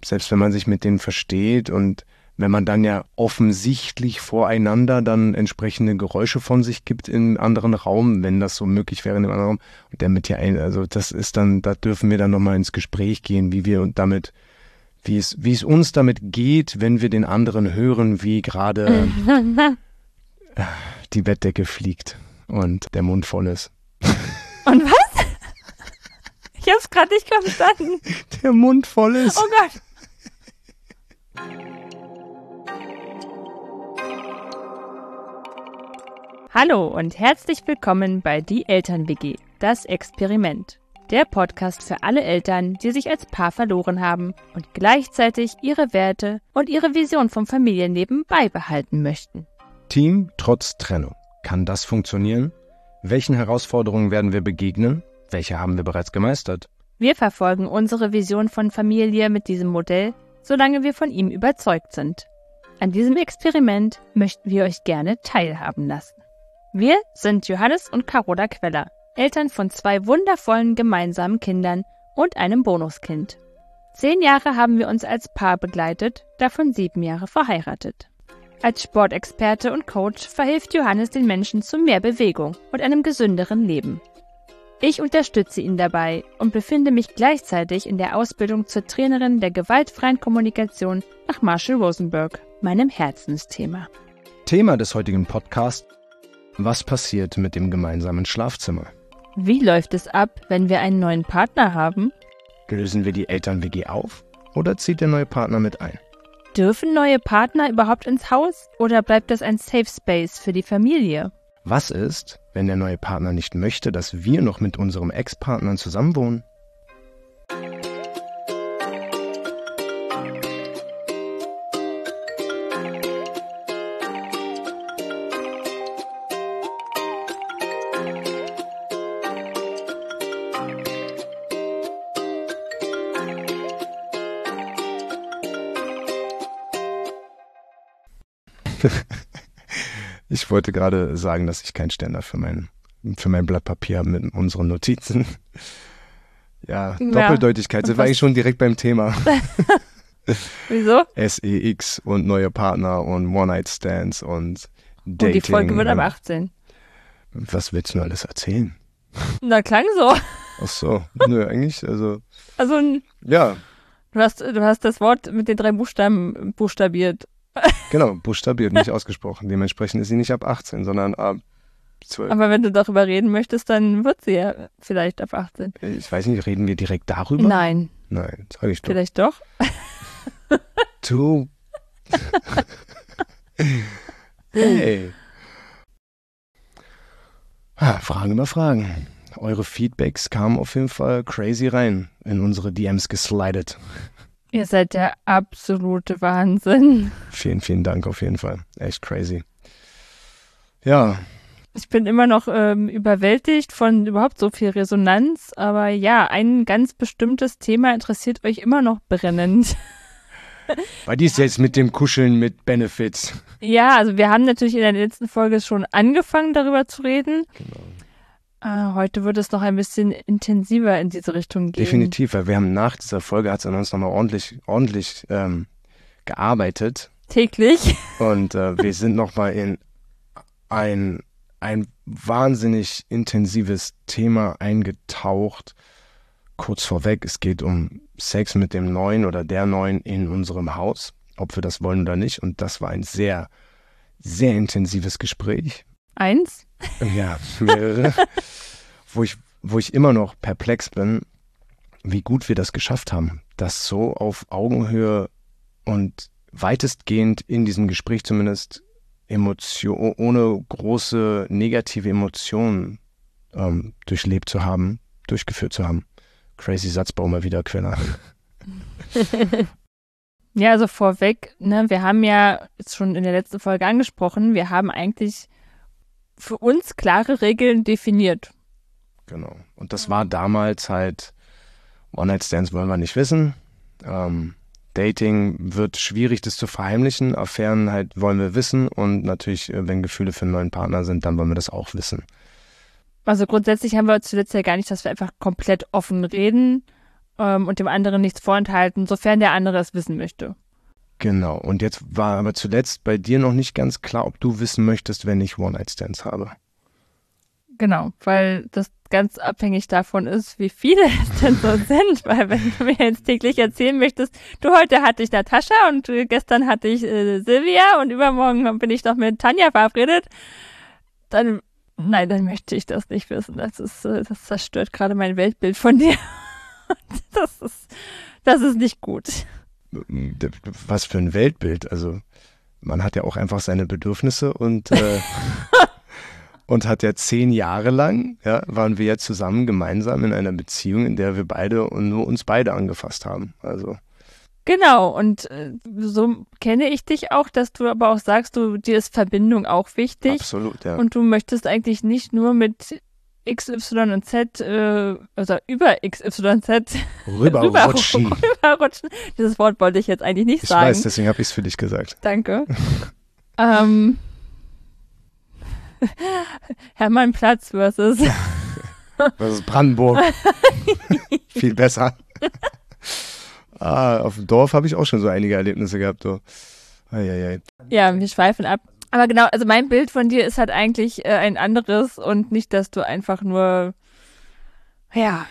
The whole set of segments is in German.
selbst wenn man sich mit denen versteht und wenn man dann ja offensichtlich voreinander dann entsprechende Geräusche von sich gibt im anderen Raum, wenn das so möglich wäre in dem anderen Raum, und der mit also das ist dann, da dürfen wir dann nochmal ins Gespräch gehen, wie wir und damit, wie es uns damit geht, wenn wir den anderen hören, wie gerade die Bettdecke fliegt und der Mund voll ist. Und was? Ich hab's gerade nicht verstanden. Der Mund voll ist. Oh Gott. Hallo und herzlich willkommen bei Die Eltern-WG, das Experiment. Der Podcast für alle Eltern, die sich als Paar verloren haben und gleichzeitig ihre Werte und ihre Vision vom Familienleben beibehalten möchten. Team trotz Trennung. Kann das funktionieren? Welchen Herausforderungen werden wir begegnen? Welche haben wir bereits gemeistert? Wir verfolgen unsere Vision von Familie mit diesem Modell, solange wir von ihm überzeugt sind. An diesem Experiment möchten wir euch gerne teilhaben lassen. Wir sind Johannes und Carola Queller, Eltern von 2 wundervollen gemeinsamen Kindern und einem Bonuskind. 10 Jahre haben wir uns als Paar begleitet, davon 7 Jahre verheiratet. Als Sportexperte und Coach verhilft Johannes den Menschen zu mehr Bewegung und einem gesünderen Leben. Ich unterstütze ihn dabei und befinde mich gleichzeitig in der Ausbildung zur Trainerin der gewaltfreien Kommunikation nach Marshall Rosenberg, meinem Herzensthema. Thema des heutigen Podcasts: Was passiert mit dem gemeinsamen Schlafzimmer? Wie läuft es ab, wenn wir einen neuen Partner haben? Lösen wir die Eltern-WG auf oder zieht der neue Partner mit ein? Dürfen neue Partner überhaupt ins Haus oder bleibt das ein Safe Space für die Familie? Was ist, wenn der neue Partner nicht möchte, dass wir noch mit unserem Ex-Partnern zusammenwohnen? Ich wollte gerade sagen, dass ich keinen Ständer für mein Blatt Papier habe mit unseren Notizen. Ja, Doppeldeutigkeit, sind wir eigentlich schon direkt beim Thema. Wieso? SEX und neue Partner und One-Night-Stands und Dating. Und die Folge wird ab 18. Was willst du nur alles erzählen? Na, klang so. Ach so, nö, eigentlich, also ja. Du hast das Wort mit den 3 Buchstaben buchstabiert. Genau, buchstabiert, nicht ausgesprochen. Dementsprechend ist sie nicht ab 18, sondern ab 12. Aber wenn du darüber reden möchtest, dann wird sie ja vielleicht ab 18. Ich weiß nicht, reden wir direkt darüber? Nein. Nein, sag ich doch. Vielleicht doch? Du. Hey. Fragen über Fragen. Eure Feedbacks kamen auf jeden Fall crazy rein in unsere DMs geslidet. Ihr seid der absolute Wahnsinn. Vielen, vielen Dank auf jeden Fall. Echt crazy. Ja. Ich bin immer noch überwältigt von überhaupt so viel Resonanz. Aber ja, ein ganz bestimmtes Thema interessiert euch immer noch brennend. Weil dies jetzt mit dem Kuscheln mit Benefits. Ja, also wir haben natürlich in der letzten Folge schon angefangen, darüber zu reden. Genau. Heute wird es noch ein bisschen intensiver in diese Richtung gehen. Definitiv, weil wir haben nach dieser Folge, hat es an uns nochmal ordentlich gearbeitet. Täglich. Und wir sind nochmal in ein wahnsinnig intensives Thema eingetaucht. Kurz vorweg, es geht um Sex mit dem Neuen oder der Neuen in unserem Haus, ob wir das wollen oder nicht. Und das war ein sehr, sehr intensives Gespräch. 1? Ja, mehrere. wo ich immer noch perplex bin, wie gut wir das geschafft haben, das so auf Augenhöhe und weitestgehend in diesem Gespräch zumindest ohne große negative Emotionen durchlebt zu haben, durchgeführt zu haben. Crazy Satzbau mal wieder, Queller. Ja, also vorweg, ne, wir haben ja jetzt schon in der letzten Folge angesprochen, wir haben eigentlich für uns klare Regeln definiert. Genau. Und das war damals halt, One-Night-Stands wollen wir nicht wissen. Dating wird schwierig, das zu verheimlichen. Affären halt wollen wir wissen. Und natürlich, wenn Gefühle für einen neuen Partner sind, dann wollen wir das auch wissen. Also grundsätzlich haben wir zuletzt ja gar nicht, dass wir einfach komplett offen reden. und dem anderen nichts vorenthalten, sofern der andere es wissen möchte. Genau. Und jetzt war aber zuletzt bei dir noch nicht ganz klar, ob du wissen möchtest, wenn ich One-Night-Stands habe. Genau, weil das ganz abhängig davon ist, wie viele es denn so sind. Weil wenn du mir jetzt täglich erzählen möchtest, du, heute hatte ich Natascha und gestern hatte ich Silvia und übermorgen bin ich noch mit Tanja verabredet, dann möchte ich das nicht wissen. Das zerstört gerade mein Weltbild von dir. Das ist nicht gut. Was für ein Weltbild. Also man hat ja auch einfach seine Bedürfnisse und und hat ja 10 Jahre lang, ja, waren wir ja zusammen gemeinsam in einer Beziehung, in der wir beide und nur uns beide angefasst haben. Also genau, und so kenne ich dich auch, dass du aber auch sagst, dir ist Verbindung auch wichtig. absolut, ja. Und du möchtest eigentlich nicht nur mit X, Y und Z, also über X, Y, Z Rüberrutschen. rüberrutschen. Dieses Wort wollte ich jetzt eigentlich nicht sagen. Ich weiß, deswegen habe ich es für dich gesagt. Danke. Hermannplatz versus Brandenburg. Viel besser. Auf dem Dorf habe ich auch schon so einige Erlebnisse gehabt. So. Ja, wir schweifen ab. Aber genau, also mein Bild von dir ist halt eigentlich ein anderes und nicht, dass du einfach nur, ja,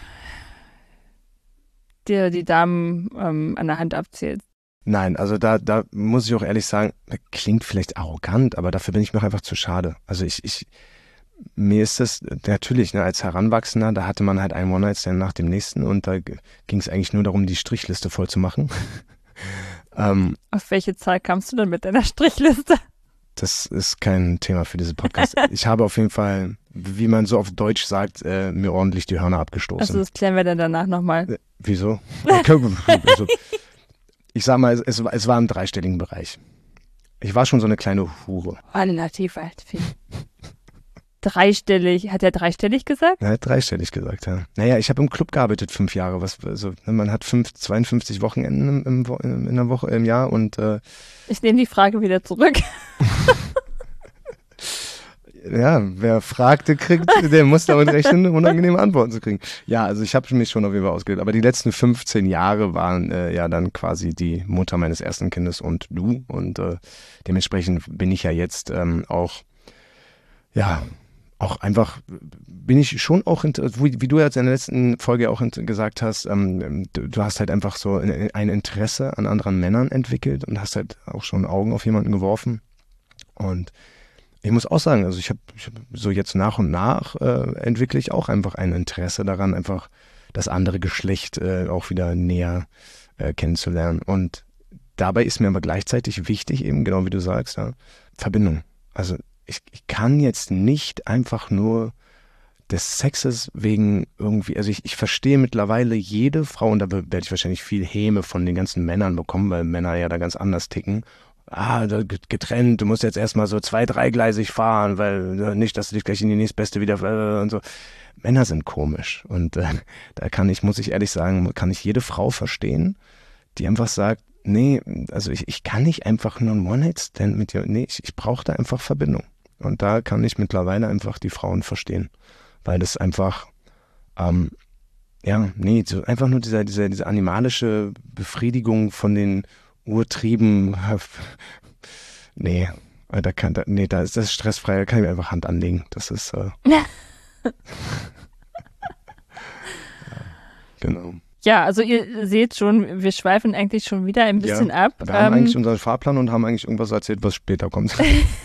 dir die Damen an der Hand abzählst. Nein, also da muss ich auch ehrlich sagen, klingt vielleicht arrogant, aber dafür bin ich mir auch einfach zu schade. Also mir ist das natürlich, ne, als Heranwachsender, da hatte man halt einen One-Night-Stand nach dem nächsten und da ging es eigentlich nur darum, die Strichliste voll zu machen. Auf welche Zahl kamst du denn mit deiner Strichliste? Das ist kein Thema für diesen Podcast. Ich habe auf jeden Fall, wie man so auf Deutsch sagt, mir ordentlich die Hörner abgestoßen. Also das klären wir dann danach nochmal. Wieso? Also, ich sag mal, es war im dreistelligen Bereich. Ich war schon so eine kleine Hure. Relativ alt, viel. Dreistellig, hat er dreistellig gesagt? Er hat dreistellig gesagt, ja. Naja, ich habe im Club gearbeitet 5 Jahre. Man hat 52 Wochenenden in der Woche, im Jahr und ich nehme die Frage wieder zurück. Ja, wer fragte, der muss damit rechnen, unangenehme Antworten zu kriegen. Ja, also ich habe mich schon auf jeden Fall ausgewählt. Aber die letzten 15 Jahre waren ja dann quasi die Mutter meines ersten Kindes und du. Und dementsprechend bin ich ja jetzt auch einfach, bin ich schon auch, wie du jetzt in der letzten Folge auch gesagt hast, du hast halt einfach so ein Interesse an anderen Männern entwickelt und hast halt auch schon Augen auf jemanden geworfen. Und ich muss auch sagen, also ich hab so jetzt nach und nach entwickle ich auch einfach ein Interesse daran, einfach das andere Geschlecht auch wieder näher kennenzulernen. Und dabei ist mir aber gleichzeitig wichtig, eben genau wie du sagst, ja, Verbindung. Also ich kann jetzt nicht einfach nur des Sexes wegen irgendwie, also ich verstehe mittlerweile jede Frau, und da werde ich wahrscheinlich viel Häme von den ganzen Männern bekommen, weil Männer ja da ganz anders ticken. Getrennt, du musst jetzt erstmal so 2-3-gleisig fahren, weil nicht, dass du dich gleich in die nächstbeste wieder und so. Männer sind komisch und muss ich ehrlich sagen, kann ich jede Frau verstehen, die einfach sagt, nee, also ich kann nicht einfach nur ein One-Night-Stand mit dir, nee, ich brauche da einfach Verbindung. Und da kann ich mittlerweile einfach die Frauen verstehen, weil das einfach, einfach nur diese animalische Befriedigung von den Urtrieben, da ist das stressfrei, da kann ich mir einfach Hand anlegen. Das ist, genau. Ja, also ihr seht schon, wir schweifen eigentlich schon wieder ein bisschen ab. Wir haben eigentlich unseren Fahrplan und haben eigentlich irgendwas erzählt, was später kommt.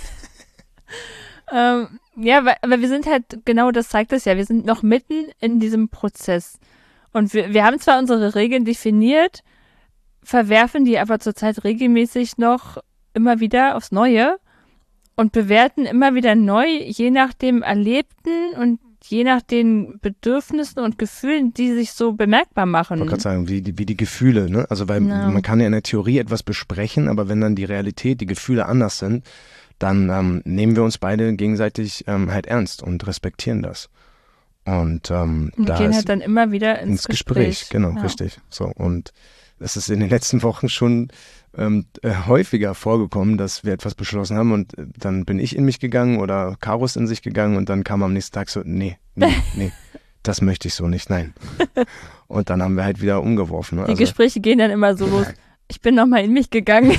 Aber wir sind halt, genau das zeigt es ja, wir sind noch mitten in diesem Prozess. Und wir haben zwar unsere Regeln definiert, verwerfen die aber zurzeit regelmäßig noch immer wieder aufs Neue und bewerten immer wieder neu, je nach dem Erlebten und je nach den Bedürfnissen und Gefühlen, die sich so bemerkbar machen. Ich wollte gerade sagen, wie die Gefühle, ne? Also weil man kann ja in der Theorie etwas besprechen, aber wenn dann die Realität, die Gefühle anders sind, dann nehmen wir uns beide gegenseitig halt ernst und respektieren das. Und da gehen halt dann immer wieder ins Gespräch. Genau, ja. Richtig. So, und es ist in den letzten Wochen schon häufiger vorgekommen, dass wir etwas beschlossen haben und dann bin ich in mich gegangen oder Caro ist in sich gegangen und dann kam am nächsten Tag so, nee, das möchte ich so nicht, nein. Und dann haben wir halt wieder umgeworfen. Ne? Die Gespräche gehen dann immer so los. Ich bin nochmal in mich gegangen.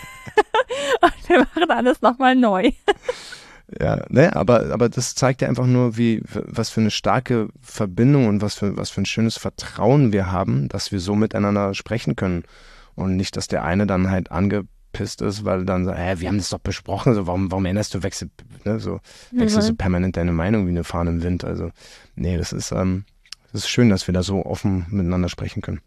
Und wir machen alles nochmal neu. Ja, ne, aber das zeigt ja einfach nur, was für eine starke Verbindung und was für ein schönes Vertrauen wir haben, dass wir so miteinander sprechen können. Und nicht, dass der eine dann halt angepisst ist, weil dann sagt, wir haben das doch besprochen, so, warum änderst du, wechselst du permanent deine Meinung wie eine Fahne im Wind. Also, nee, das ist schön, dass wir da so offen miteinander sprechen können.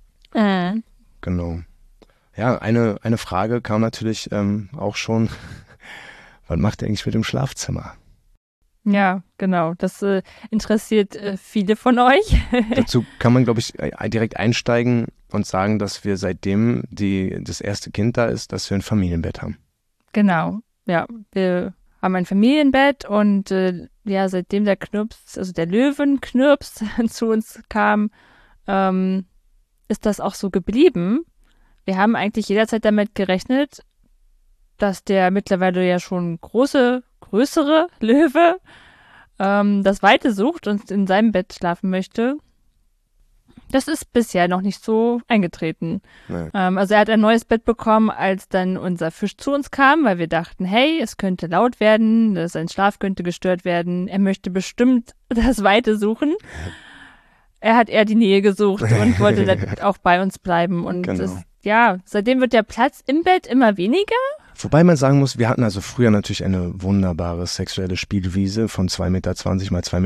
Genau. Ja, eine Frage kam natürlich auch schon. Was macht ihr eigentlich mit dem Schlafzimmer? Ja, genau. Das interessiert viele von euch. Dazu kann man, glaube ich, direkt einsteigen und sagen, dass wir seitdem das erste Kind da ist, dass wir ein Familienbett haben. Genau. Ja, wir haben ein Familienbett und seitdem der Löwenknirps zu uns kam, ist das auch so geblieben. Wir haben eigentlich jederzeit damit gerechnet, dass der mittlerweile ja schon größere Löwe das Weite sucht und in seinem Bett schlafen möchte. Das ist bisher noch nicht so eingetreten. Nee. Also er hat ein neues Bett bekommen, als dann unser Fisch zu uns kam, weil wir dachten, hey, es könnte laut werden, sein Schlaf könnte gestört werden. Er möchte bestimmt das Weite suchen. Er hat eher die Nähe gesucht und wollte dann auch bei uns bleiben. Und genau. Seitdem wird der Platz im Bett immer weniger. Wobei man sagen muss, wir hatten also früher natürlich eine wunderbare sexuelle Spielwiese von 2,20 Meter mal 2,40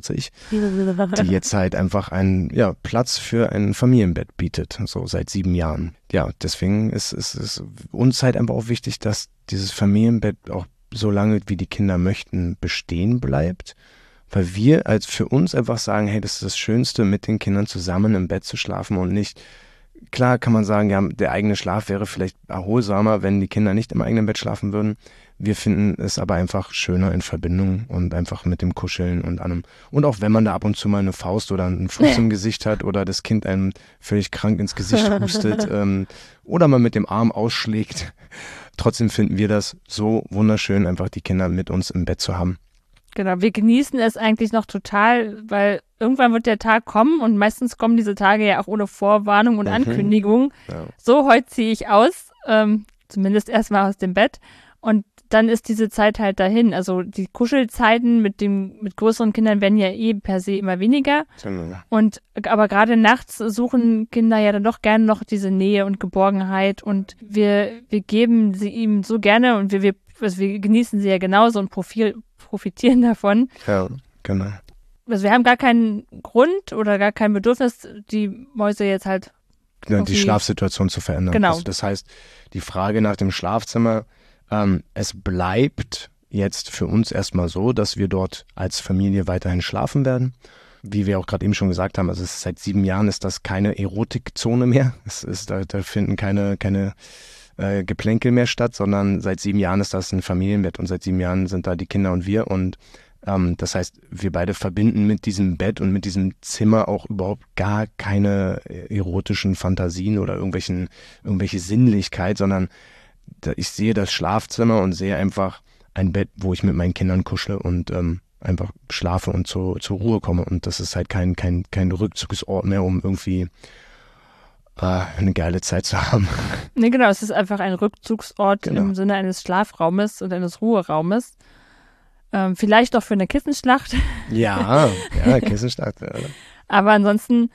Meter, die jetzt halt einfach einen Platz für ein Familienbett bietet, so seit 7 Jahren. Ja, deswegen ist uns halt einfach auch wichtig, dass dieses Familienbett auch so lange, wie die Kinder möchten, bestehen bleibt. Weil wir für uns einfach sagen, hey, das ist das Schönste, mit den Kindern zusammen im Bett zu schlafen und nicht. Klar kann man sagen, ja, der eigene Schlaf wäre vielleicht erholsamer, wenn die Kinder nicht im eigenen Bett schlafen würden. Wir finden es aber einfach schöner in Verbindung und einfach mit dem Kuscheln und allem. Und auch wenn man da ab und zu mal eine Faust oder einen Fuß im Gesicht hat oder das Kind einem völlig krank ins Gesicht hustet oder man mit dem Arm ausschlägt. Trotzdem finden wir das so wunderschön, einfach die Kinder mit uns im Bett zu haben. Genau, wir genießen es eigentlich noch total, weil irgendwann wird der Tag kommen und meistens kommen diese Tage ja auch ohne Vorwarnung und Ankündigung. Ja. So, heute ziehe ich aus, zumindest erstmal aus dem Bett und dann ist diese Zeit halt dahin. Also die Kuschelzeiten mit größeren Kindern werden ja per se immer weniger. Aber gerade nachts suchen Kinder ja dann doch gerne noch diese Nähe und Geborgenheit und wir geben sie ihm so gerne und wir genießen sie ja genauso und profitieren davon. Ja, genau. Also wir haben gar keinen Grund oder gar kein Bedürfnis, die Mäuse jetzt halt die Schlafsituation zu verändern. Genau. Also das heißt, die Frage nach dem Schlafzimmer, es bleibt jetzt für uns erstmal so, dass wir dort als Familie weiterhin schlafen werden. Wie wir auch gerade eben schon gesagt haben, also seit 7 Jahren ist das keine Erotikzone mehr. Da finden keine Geplänkel mehr statt, sondern seit 7 Jahren ist das ein Familienbett und seit 7 Jahren sind da die Kinder und wir und das heißt, wir beide verbinden mit diesem Bett und mit diesem Zimmer auch überhaupt gar keine erotischen Fantasien oder irgendwelche Sinnlichkeit, sondern ich sehe das Schlafzimmer und sehe einfach ein Bett, wo ich mit meinen Kindern kuschle und einfach schlafe und zur Ruhe komme und das ist halt kein Rückzugsort mehr, um irgendwie eine geile Zeit zu haben. Nee, genau, es ist einfach ein Rückzugsort im Sinne eines Schlafraumes und eines Ruheraumes. Vielleicht auch für eine Kissenschlacht. Ja, Kissenschlacht. Ja. Aber ansonsten,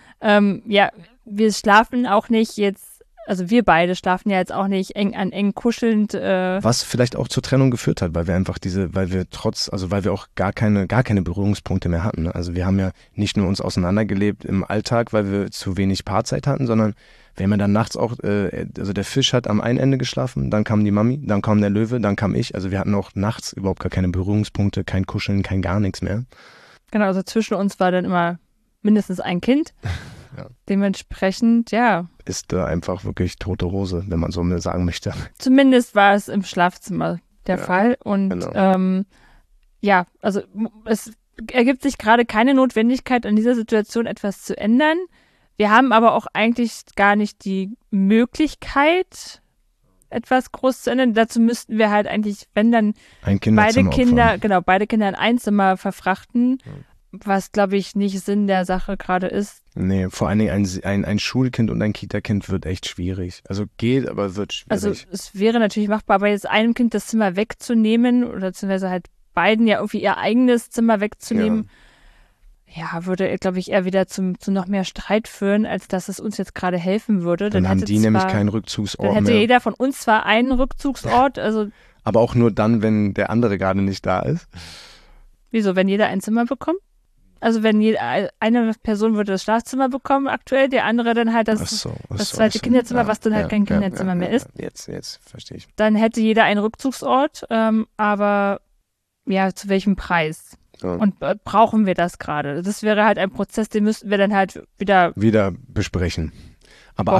wir schlafen auch nicht jetzt, also wir beide schlafen ja jetzt auch nicht eng kuschelnd. Was vielleicht auch zur Trennung geführt hat, weil wir einfach weil wir auch gar keine Berührungspunkte mehr hatten. Ne? Also wir haben ja nicht nur uns auseinandergelebt im Alltag, weil wir zu wenig Paarzeit hatten, sondern wir haben ja dann nachts auch, also der Fisch hat am einen Ende geschlafen, dann kam die Mami, dann kam der Löwe, dann kam ich. Also wir hatten auch nachts überhaupt gar keine Berührungspunkte, kein Kuscheln, kein gar nichts mehr. Genau, also zwischen uns war dann immer mindestens ein Kind. Ja. Dementsprechend, ist da einfach wirklich tote Hose, wenn man so sagen möchte. Zumindest war es im Schlafzimmer der Fall. Und genau. Also es ergibt sich gerade keine Notwendigkeit, an dieser Situation etwas zu ändern. Wir haben aber auch eigentlich gar nicht die Möglichkeit, etwas groß zu ändern. Dazu müssten wir halt eigentlich, wenn dann beide Kinder in ein Zimmer verfrachten. was, glaube ich, nicht Sinn der Sache gerade ist. Nee, vor allen Dingen ein Schulkind und ein Kita-Kind wird echt schwierig. Also geht, aber wird schwierig. Also es wäre natürlich machbar, aber jetzt einem Kind das Zimmer wegzunehmen oder beziehungsweise halt beiden ja irgendwie ihr eigenes Zimmer wegzunehmen, ja, würde, glaube ich, eher wieder zu noch mehr Streit führen, als dass es uns jetzt gerade helfen würde. Dann haben die nämlich keinen Rückzugsort mehr. Dann hätte jeder von uns zwar einen Rückzugsort, also... Aber auch nur dann, wenn der andere gerade nicht da ist. Wieso, wenn jeder ein Zimmer bekommt? Also wenn eine Person würde das Schlafzimmer bekommen aktuell, der andere dann halt das zweite Kinderzimmer, was dann halt kein Kinderzimmer mehr ist. Jetzt verstehe ich. Dann hätte jeder einen Rückzugsort, aber ja, zu welchem Preis? Ja. Und brauchen wir das gerade? Das wäre halt ein Prozess, den müssten wir dann halt wieder besprechen. Aber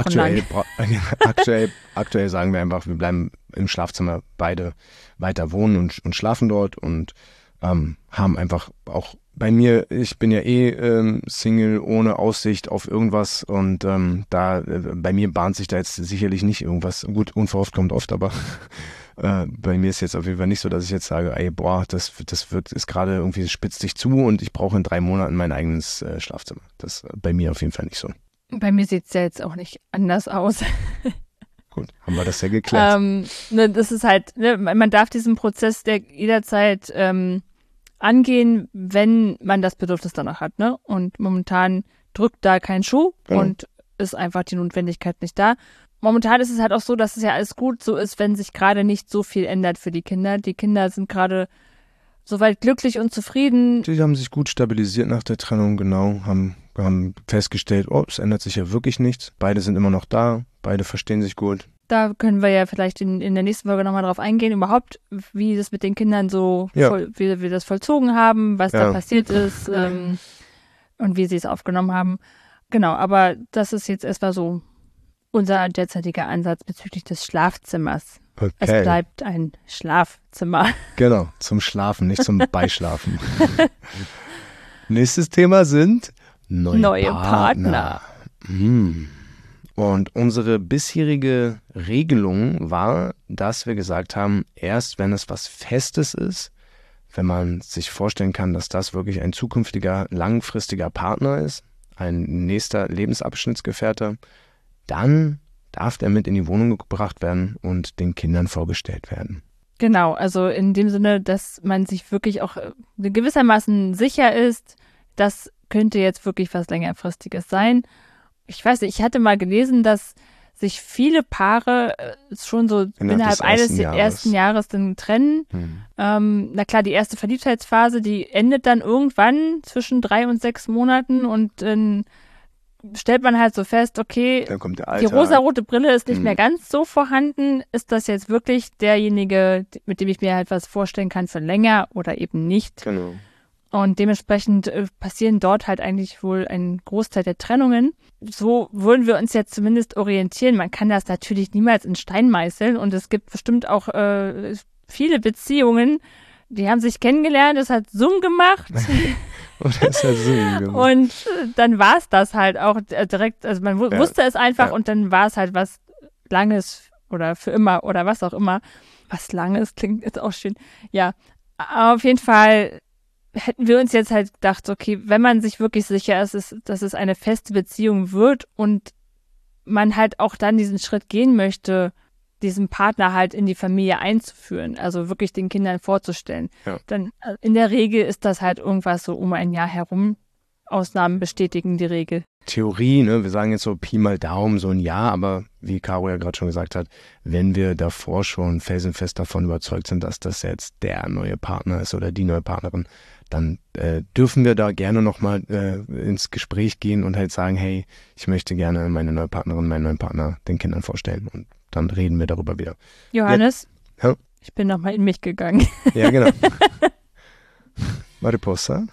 aktuell sagen wir einfach, wir bleiben im Schlafzimmer beide weiter wohnen und schlafen dort und haben einfach auch bei mir, ich bin ja Single, ohne Aussicht auf irgendwas und bei mir bahnt sich da jetzt sicherlich nicht irgendwas. Gut, unverhofft kommt oft, aber bei mir ist jetzt auf jeden Fall nicht so, dass ich jetzt sage, ey, boah, ist gerade irgendwie, spitzt sich zu und ich brauche in 3 Monaten mein eigenes Schlafzimmer. Das bei mir auf jeden Fall nicht so. Bei mir sieht es ja jetzt auch nicht anders aus. Gut, haben wir das ja geklärt. Das ist halt, man darf diesen Prozess jederzeit angehen, wenn man das Bedürfnis danach hat, ne? Und momentan drückt da kein Schuh und ist einfach die Notwendigkeit nicht da. Momentan ist es halt auch so, dass es ja alles gut so ist, wenn sich gerade nicht so viel ändert für die Kinder. Die Kinder sind gerade soweit glücklich und zufrieden. Die haben sich gut stabilisiert nach der Trennung, genau, haben festgestellt, es ändert sich ja wirklich nichts. Beide sind immer noch da, beide verstehen sich gut. Da können wir ja vielleicht in der nächsten Folge nochmal drauf eingehen, überhaupt, wie das mit den Kindern so, wie wir das vollzogen haben, was da passiert ist und wie sie es aufgenommen haben. Genau, aber das ist jetzt erstmal so unser derzeitiger Ansatz bezüglich des Schlafzimmers. Okay. Es bleibt ein Schlafzimmer. Genau, zum Schlafen, nicht zum Beischlafen. Nächstes Thema sind neue Partner. Und unsere bisherige Regelung war, dass wir gesagt haben, erst wenn es was Festes ist, wenn man sich vorstellen kann, dass das wirklich ein zukünftiger, langfristiger Partner ist, ein nächster Lebensabschnittsgefährte, dann darf der mit in die Wohnung gebracht werden und den Kindern vorgestellt werden. Genau, also in dem Sinne, dass man sich wirklich auch gewissermaßen sicher ist, das könnte jetzt wirklich was längerfristiges sein. Ich weiß nicht, ich hatte mal gelesen, dass sich viele Paare schon so innerhalb eines ersten Jahres dann trennen. Na klar, die erste Verliebtheitsphase, die endet dann irgendwann zwischen 3 und 6 Monaten und dann stellt man halt so fest, okay, die rosarote Brille ist nicht mehr ganz so vorhanden. Ist das jetzt wirklich derjenige, mit dem ich mir halt was vorstellen kann für länger oder eben nicht? Genau. Und dementsprechend passieren dort halt eigentlich wohl ein Großteil der Trennungen. So würden wir uns jetzt zumindest orientieren. Man kann das natürlich niemals in Stein meißeln und es gibt bestimmt auch viele Beziehungen, die haben sich kennengelernt, es hat Zoom gemacht. Und dann war es das halt auch direkt, also man wusste es einfach und dann war es halt was Langes oder für immer oder was auch immer. Was Langes klingt jetzt auch schön. Ja, auf jeden Fall hätten wir uns jetzt halt gedacht, okay, wenn man sich wirklich sicher ist, dass es eine feste Beziehung wird und man halt auch dann diesen Schritt gehen möchte, diesen Partner halt in die Familie einzuführen, also wirklich den Kindern vorzustellen, dann in der Regel ist das halt irgendwas so um ein Jahr herum. Ausnahmen bestätigen die Regel. Theorie, ne? Wir sagen jetzt so Pi mal Daumen, so ein Jahr, aber wie Caro ja gerade schon gesagt hat, wenn wir davor schon felsenfest davon überzeugt sind, dass das jetzt der neue Partner ist oder die neue Partnerin, dann dürfen wir da gerne nochmal ins Gespräch gehen und halt sagen, hey, ich möchte gerne meine neue Partnerin, meinen neuen Partner den Kindern vorstellen und dann reden wir darüber wieder. Johannes, ich bin nochmal in mich gegangen. Ja, genau. Mariposa.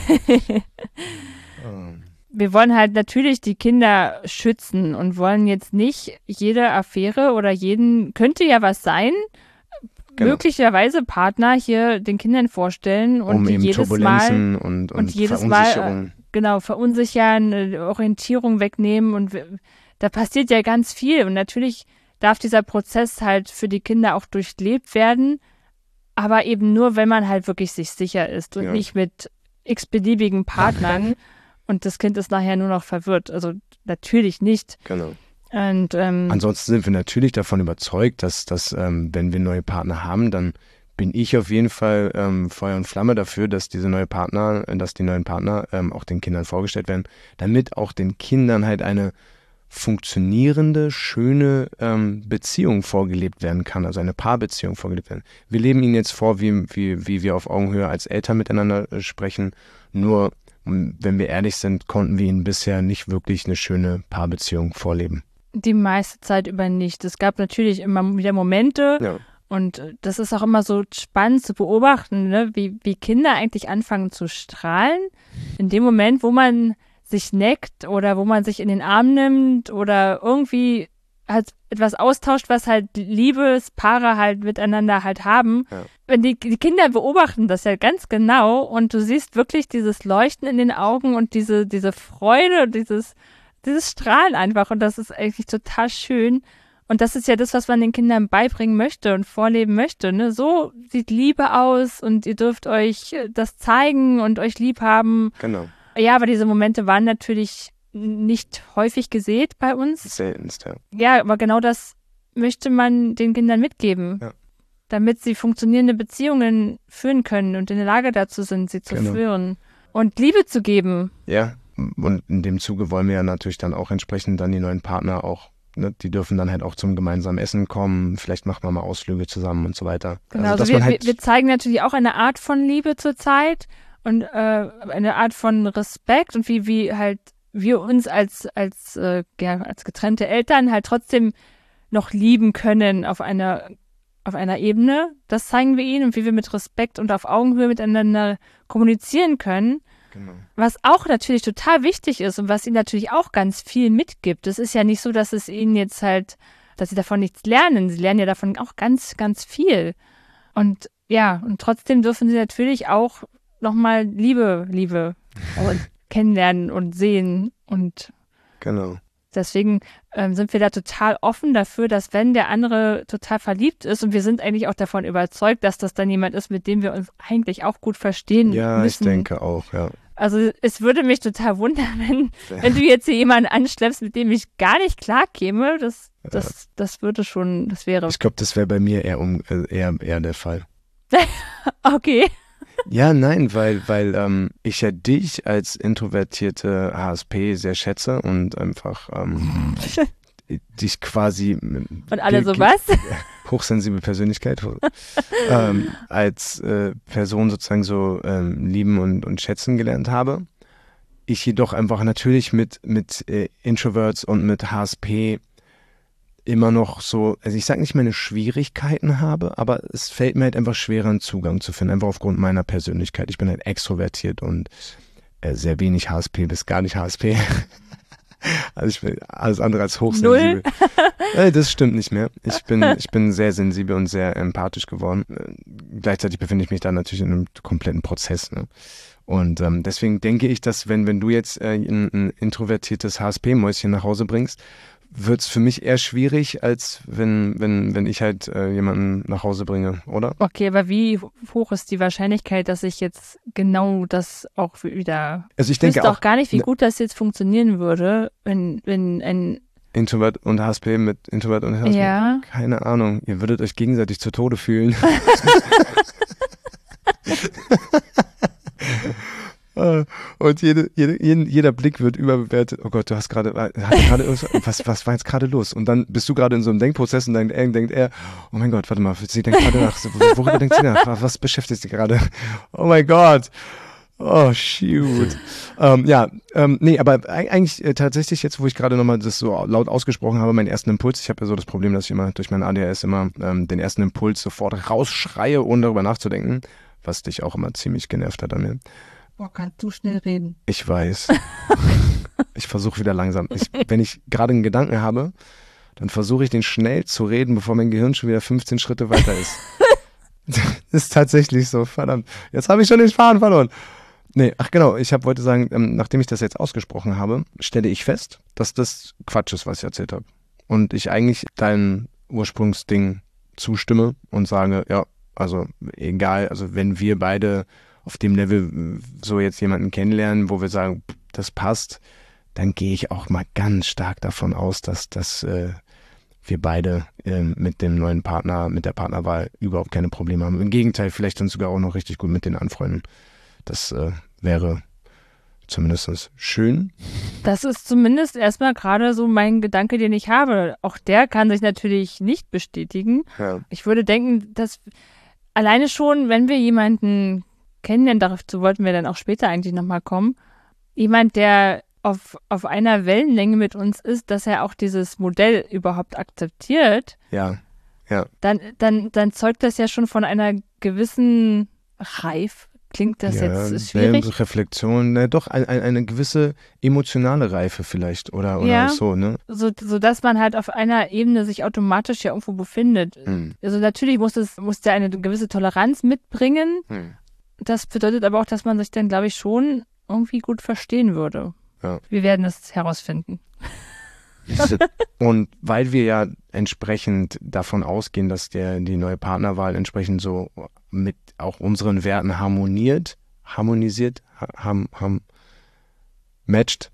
Wir wollen halt natürlich die Kinder schützen und wollen jetzt nicht jede Affäre oder könnte ja was sein, möglicherweise Partner hier den Kindern vorstellen und eben jedes Turbulenzen Mal und jedes Verunsicherung. Mal verunsichern, Orientierung wegnehmen und da passiert ja ganz viel und natürlich darf dieser Prozess halt für die Kinder auch durchlebt werden, aber eben nur, wenn man halt wirklich sich sicher ist und nicht mit x-beliebigen Partnern und das Kind ist nachher nur noch verwirrt. Also natürlich nicht. Genau. Und ansonsten sind wir natürlich davon überzeugt, dass wenn wir neue Partner haben, dann bin ich auf jeden Fall Feuer und Flamme dafür, dass die neuen Partner auch den Kindern vorgestellt werden, damit auch den Kindern halt eine funktionierende, schöne Beziehung vorgelebt werden kann, also eine Paarbeziehung vorgelebt werden. Wir leben ihnen jetzt vor, wie wir auf Augenhöhe als Eltern miteinander sprechen, nur wenn wir ehrlich sind, konnten wir ihnen bisher nicht wirklich eine schöne Paarbeziehung vorleben. Die meiste Zeit über nicht. Es gab natürlich immer wieder Momente, ja. Und das ist auch immer so spannend zu beobachten, ne? Wie Kinder eigentlich anfangen zu strahlen. In dem Moment, wo man sich neckt oder wo man sich in den Arm nimmt oder irgendwie halt etwas austauscht, was halt Liebespaare halt miteinander halt haben. Ja. Wenn die Kinder beobachten das ja ganz genau und du siehst wirklich dieses Leuchten in den Augen und diese Freude und dieses Strahlen einfach und das ist eigentlich total schön. Und das ist ja das, was man den Kindern beibringen möchte und vorleben möchte. Ne? So sieht Liebe aus und ihr dürft euch das zeigen und euch lieb haben. Genau. Ja, aber diese Momente waren natürlich nicht häufig gesät bei uns. Seltenst, ja. Ja, aber genau das möchte man den Kindern mitgeben, damit sie funktionierende Beziehungen führen können und in der Lage dazu sind, sie zu führen und Liebe zu geben. Ja, und in dem Zuge wollen wir ja natürlich dann auch entsprechend dann die neuen Partner auch, ne, die dürfen dann halt auch zum gemeinsamen Essen kommen, vielleicht macht man mal Ausflüge zusammen und so weiter. Genau, also wir zeigen natürlich auch eine Art von Liebe zur Zeit und eine Art von Respekt und wie halt wir uns als getrennte Eltern halt trotzdem noch lieben können auf einer Ebene. Das zeigen wir ihnen und wie wir mit Respekt und auf Augenhöhe miteinander kommunizieren können. Genau. Was auch natürlich total wichtig ist und was ihnen natürlich auch ganz viel mitgibt. Es ist ja nicht so, dass es ihnen jetzt halt, dass sie davon nichts lernen. Sie lernen ja davon auch ganz, ganz viel. Und ja, und trotzdem dürfen sie natürlich auch nochmal Liebe kennenlernen und sehen. Und genau. Deswegen sind wir da total offen dafür, dass wenn der andere total verliebt ist und wir sind eigentlich auch davon überzeugt, dass das dann jemand ist, mit dem wir uns eigentlich auch gut verstehen müssen. Ja, ich denke auch, ja. Also es würde mich total wundern, wenn du jetzt hier jemanden anschleppst, mit dem ich gar nicht klarkäme. Das würde schon, das wäre... Ich glaube, das wäre bei mir eher der Fall. Okay. Ja, nein, weil ich ja dich als introvertierte HSP sehr schätze und einfach dich quasi... Und alle so was? Hochsensible Persönlichkeit als Person sozusagen so lieben und schätzen gelernt habe. Ich jedoch einfach natürlich mit Introverts und mit HSP immer noch so, also ich sage nicht meine Schwierigkeiten habe, aber es fällt mir halt einfach schwerer, einen Zugang zu finden, einfach aufgrund meiner Persönlichkeit. Ich bin halt extrovertiert und sehr wenig HSP bis gar nicht HSP. Also ich bin alles andere als hochsensibel. Das stimmt nicht mehr. Ich bin sehr sensibel und sehr empathisch geworden. Gleichzeitig befinde ich mich da natürlich in einem kompletten Prozess. Ne? Und deswegen denke ich, dass wenn du jetzt ein introvertiertes HSP-Mäuschen nach Hause bringst, wird es für mich eher schwierig, als wenn ich halt jemanden nach Hause bringe, oder? Okay, aber wie hoch ist die Wahrscheinlichkeit, dass ich jetzt genau das auch wieder... Also ich denke auch gar nicht, wie gut das jetzt funktionieren würde, wenn ein... Introvert und HSP mit Introvert und HSP? Ja. Keine Ahnung, ihr würdet euch gegenseitig zu Tode fühlen. Und jeder Blick wird überbewertet. Oh Gott, was war jetzt gerade los? Und dann bist du gerade in so einem Denkprozess und dann denkt er, oh mein Gott, warte mal, sie denkt gerade nach. Worüber denkt sie nach? Was beschäftigt sie gerade? Oh mein Gott. Oh, shoot. Nee, aber eigentlich tatsächlich jetzt, wo ich gerade nochmal das so laut ausgesprochen habe, meinen ersten Impuls, ich habe ja so das Problem, dass ich immer durch mein ADHS immer den ersten Impuls sofort rausschreie, ohne darüber nachzudenken, was dich auch immer ziemlich genervt hat an mir. Boah, kannst du schnell reden. Ich weiß. Ich versuche wieder langsam. Wenn ich gerade einen Gedanken habe, dann versuche ich den schnell zu reden, bevor mein Gehirn schon wieder 15 Schritte weiter ist. Das ist tatsächlich so, verdammt. Jetzt habe ich schon den Faden verloren. Nee, ach genau, wollte sagen, nachdem ich das jetzt ausgesprochen habe, stelle ich fest, dass das Quatsch ist, was ich erzählt habe. Und ich eigentlich dein Ursprungsding zustimme und sage, ja, also egal, also wenn wir beide auf dem Level so jetzt jemanden kennenlernen, wo wir sagen, das passt, dann gehe ich auch mal ganz stark davon aus, dass wir beide mit dem neuen Partner, mit der Partnerwahl überhaupt keine Probleme haben. Im Gegenteil, vielleicht uns sogar auch noch richtig gut mit denen anfreunden. Das wäre zumindest schön. Das ist zumindest erstmal gerade so mein Gedanke, den ich habe. Auch der kann sich natürlich nicht bestätigen. Ja. Ich würde denken, dass alleine schon, wenn wir jemanden kennenlernen, dazu wollten wir dann auch später eigentlich nochmal kommen, jemand, der auf einer Wellenlänge mit uns ist, dass er auch dieses Modell überhaupt akzeptiert, Ja. dann zeugt das ja schon von einer gewissen Reife. Klingt das jetzt schwierig? Reflexion, doch eine gewisse emotionale Reife vielleicht oder ja, so, ne? So dass man halt auf einer Ebene sich automatisch ja irgendwo befindet. Also natürlich muss der eine gewisse Toleranz mitbringen. Das bedeutet aber auch, dass man sich dann, glaube ich, schon irgendwie gut verstehen würde. Ja. Wir werden es herausfinden. Und weil wir ja entsprechend davon ausgehen, dass die neue Partnerwahl entsprechend so mit auch unseren Werten harmonisiert, matcht,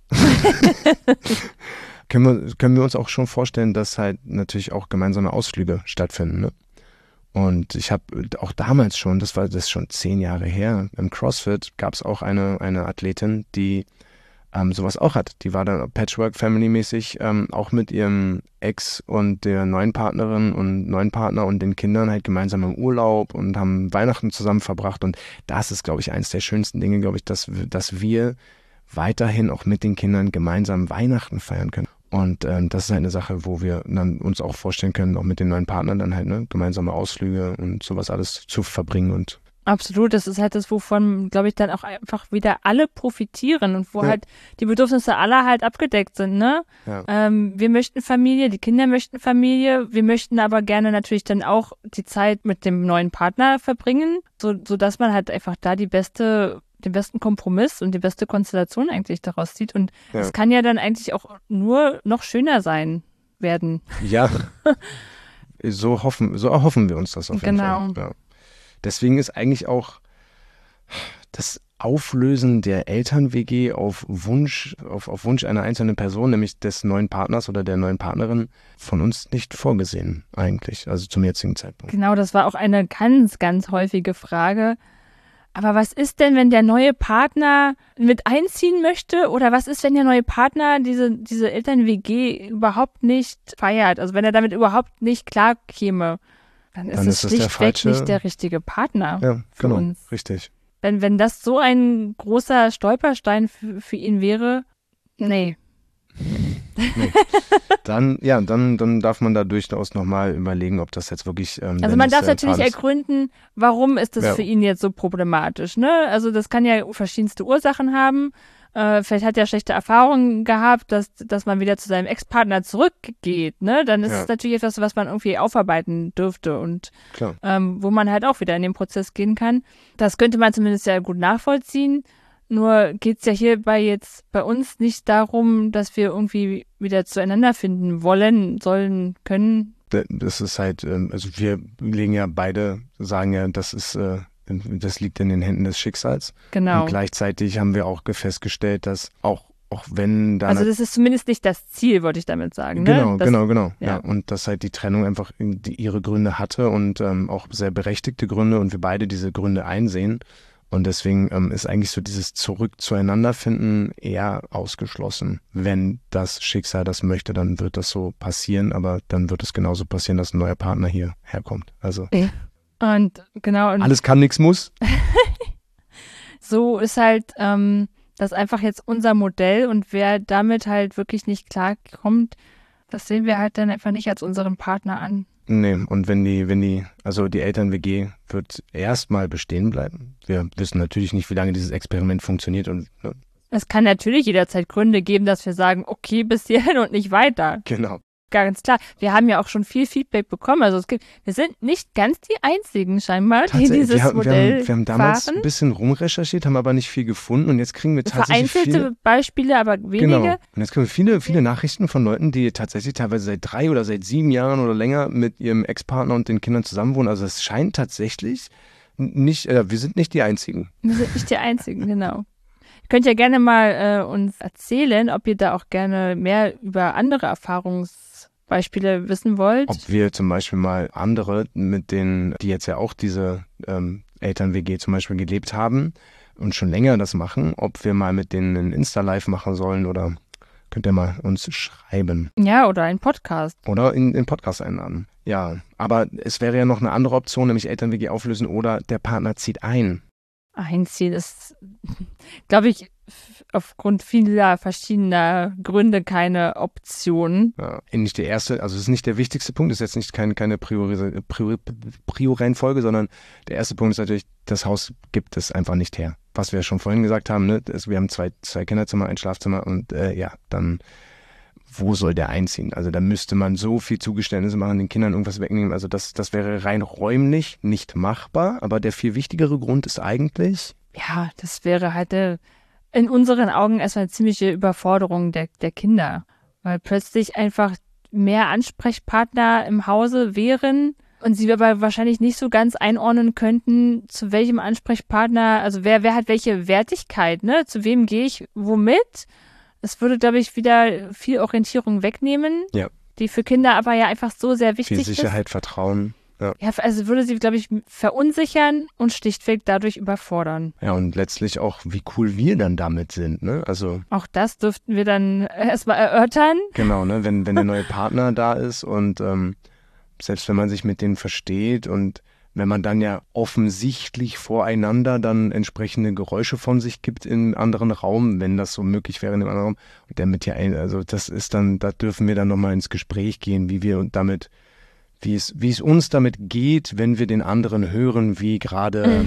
können wir uns auch schon vorstellen, dass halt natürlich auch gemeinsame Ausflüge stattfinden, ne? Und ich habe auch damals schon, das ist schon 10 Jahre her, im CrossFit gab es auch eine Athletin, die sowas auch hat. Die war dann Patchwork-Family-mäßig auch mit ihrem Ex und der neuen Partnerin und neuen Partner und den Kindern halt gemeinsam im Urlaub und haben Weihnachten zusammen verbracht. Und das ist, glaube ich, eines der schönsten Dinge, glaube ich, dass wir weiterhin auch mit den Kindern gemeinsam Weihnachten feiern können. Und das ist halt eine Sache, wo wir dann uns auch vorstellen können, auch mit den neuen Partnern dann halt gemeinsame Ausflüge und sowas alles zu verbringen. Und absolut, das ist halt das, wovon, glaube ich, dann auch einfach wieder alle profitieren und wo halt die Bedürfnisse aller halt abgedeckt sind, ne? Ja. Wir möchten Familie, die Kinder möchten Familie, wir möchten aber gerne natürlich dann auch die Zeit mit dem neuen Partner verbringen, sodass man halt einfach da den besten Kompromiss und die beste Konstellation eigentlich daraus zieht und es kann ja dann eigentlich auch nur noch schöner werden. Ja, so erhoffen wir uns das auf jeden Fall. Genau. Ja. Deswegen ist eigentlich auch das Auflösen der Eltern-WG auf Wunsch einer einzelnen Person, nämlich des neuen Partners oder der neuen Partnerin, von uns nicht vorgesehen eigentlich, also zum jetzigen Zeitpunkt. Genau, das war auch eine ganz, ganz häufige Frage. Aber was ist denn, wenn der neue Partner mit einziehen möchte? Oder was ist, wenn der neue Partner diese Eltern-WG überhaupt nicht feiert? Also wenn er damit überhaupt nicht klar käme? Dann ist es schlichtweg nicht der richtige Partner für uns. Richtig. Wenn das so ein großer Stolperstein für ihn wäre, nee. Dann darf man da durchaus nochmal überlegen, ob das jetzt wirklich also man darf natürlich ergründen, warum ist das für ihn jetzt so problematisch, ne? Also das kann ja verschiedenste Ursachen haben. Vielleicht hat er schlechte Erfahrungen gehabt, dass man wieder zu seinem Ex-Partner zurückgeht, ne? Dann ist es natürlich etwas, was man irgendwie aufarbeiten dürfte und wo man halt auch wieder in den Prozess gehen kann. Das könnte man zumindest ja gut nachvollziehen. Nur geht es ja hierbei jetzt bei uns nicht darum, dass wir irgendwie wieder zueinander finden wollen, sollen, können. Das ist halt, also wir legen ja beide, sagen ja, das liegt in den Händen des Schicksals. Genau. Und gleichzeitig haben wir auch festgestellt, dass auch wenn da... Also das ist zumindest nicht das Ziel, wollte ich damit sagen. Genau, ne? Genau. Ja. Und dass halt die Trennung einfach ihre Gründe hatte und auch sehr berechtigte Gründe und wir beide diese Gründe einsehen. Und deswegen ist eigentlich so dieses Zurück zueinander finden eher ausgeschlossen. Wenn das Schicksal das möchte, dann wird das so passieren, aber dann wird es genauso passieren, dass ein neuer Partner hier herkommt. Also und genau. Und alles kann, nichts muss. So ist halt das einfach jetzt unser Modell und wer damit halt wirklich nicht klarkommt, das sehen wir halt dann einfach nicht als unseren Partner an. Nee, und wenn die Eltern-WG wird erstmal bestehen bleiben. Wir wissen natürlich nicht, wie lange dieses Experiment funktioniert und es kann natürlich jederzeit Gründe geben, dass wir sagen, okay, bis hierhin und nicht weiter. Genau. Ganz klar. Wir haben ja auch schon viel Feedback bekommen. Also wir sind nicht ganz die Einzigen scheinbar, die dieses Modell wir haben damals fahren. ein bisschen rumrecherchiert, haben aber nicht viel gefunden und jetzt kriegen wir tatsächlich vereinzelte Beispiele, aber wenige. Genau. Und jetzt kriegen wir viele Nachrichten von Leuten, die tatsächlich teilweise seit 3 oder seit 7 Jahren oder länger mit ihrem Ex-Partner und den Kindern zusammenwohnen. Also es scheint tatsächlich Wir sind nicht die Einzigen. Wir sind nicht die Einzigen, genau. Ihr könnt ja gerne mal uns erzählen, ob ihr da auch gerne mehr über andere Erfahrungsbeispiele wissen wollt. Ob wir zum Beispiel mal andere, mit denen, die jetzt ja auch diese Eltern-WG zum Beispiel gelebt haben und schon länger das machen, ob wir mal mit denen ein Insta-Live machen sollen oder könnt ihr mal uns schreiben. Ja, oder einen Podcast. Oder in den Podcast einladen. Ja, aber es wäre ja noch eine andere Option, nämlich Eltern-WG auflösen oder der Partner zieht ein. Einziehen ist, glaube ich, aufgrund vieler verschiedener Gründe keine Option. Ja, nicht der erste, also es ist nicht der wichtigste Punkt, ist jetzt nicht keine Prio-Reihenfolge, sondern der erste Punkt ist natürlich, das Haus gibt es einfach nicht her. Was wir schon vorhin gesagt haben, ne? Wir haben zwei Kinderzimmer, ein Schlafzimmer und dann wo soll der einziehen? Also da müsste man so viel Zugeständnisse machen, den Kindern irgendwas wegnehmen. Also das wäre rein räumlich nicht machbar, aber der viel wichtigere Grund ist eigentlich... Ja, das wäre halt in unseren Augen erstmal eine ziemliche Überforderung der Kinder, weil plötzlich einfach mehr Ansprechpartner im Hause wären und sie aber wahrscheinlich nicht so ganz einordnen könnten, zu welchem Ansprechpartner, also wer hat welche Wertigkeit, ne? Zu wem gehe ich womit? Es würde, glaube ich, wieder viel Orientierung wegnehmen, ja, die für Kinder aber ja einfach so sehr wichtig ist. Viel Sicherheit, Vertrauen. Ja. Ja, also würde sie, glaube ich, verunsichern und schlichtweg dadurch überfordern. Ja, und letztlich auch, wie cool wir dann damit sind, ne? Also auch das dürften wir dann erstmal erörtern. Genau, ne? Wenn der neue Partner da ist und selbst wenn man sich mit denen versteht und wenn man dann ja offensichtlich voreinander dann entsprechende Geräusche von sich gibt im anderen Raum, wenn das so möglich wäre in dem anderen Raum, und der mit also das ist dann, da dürfen wir dann nochmal ins Gespräch gehen, wie wir damit, wie es uns damit geht, wenn wir den anderen hören, wie gerade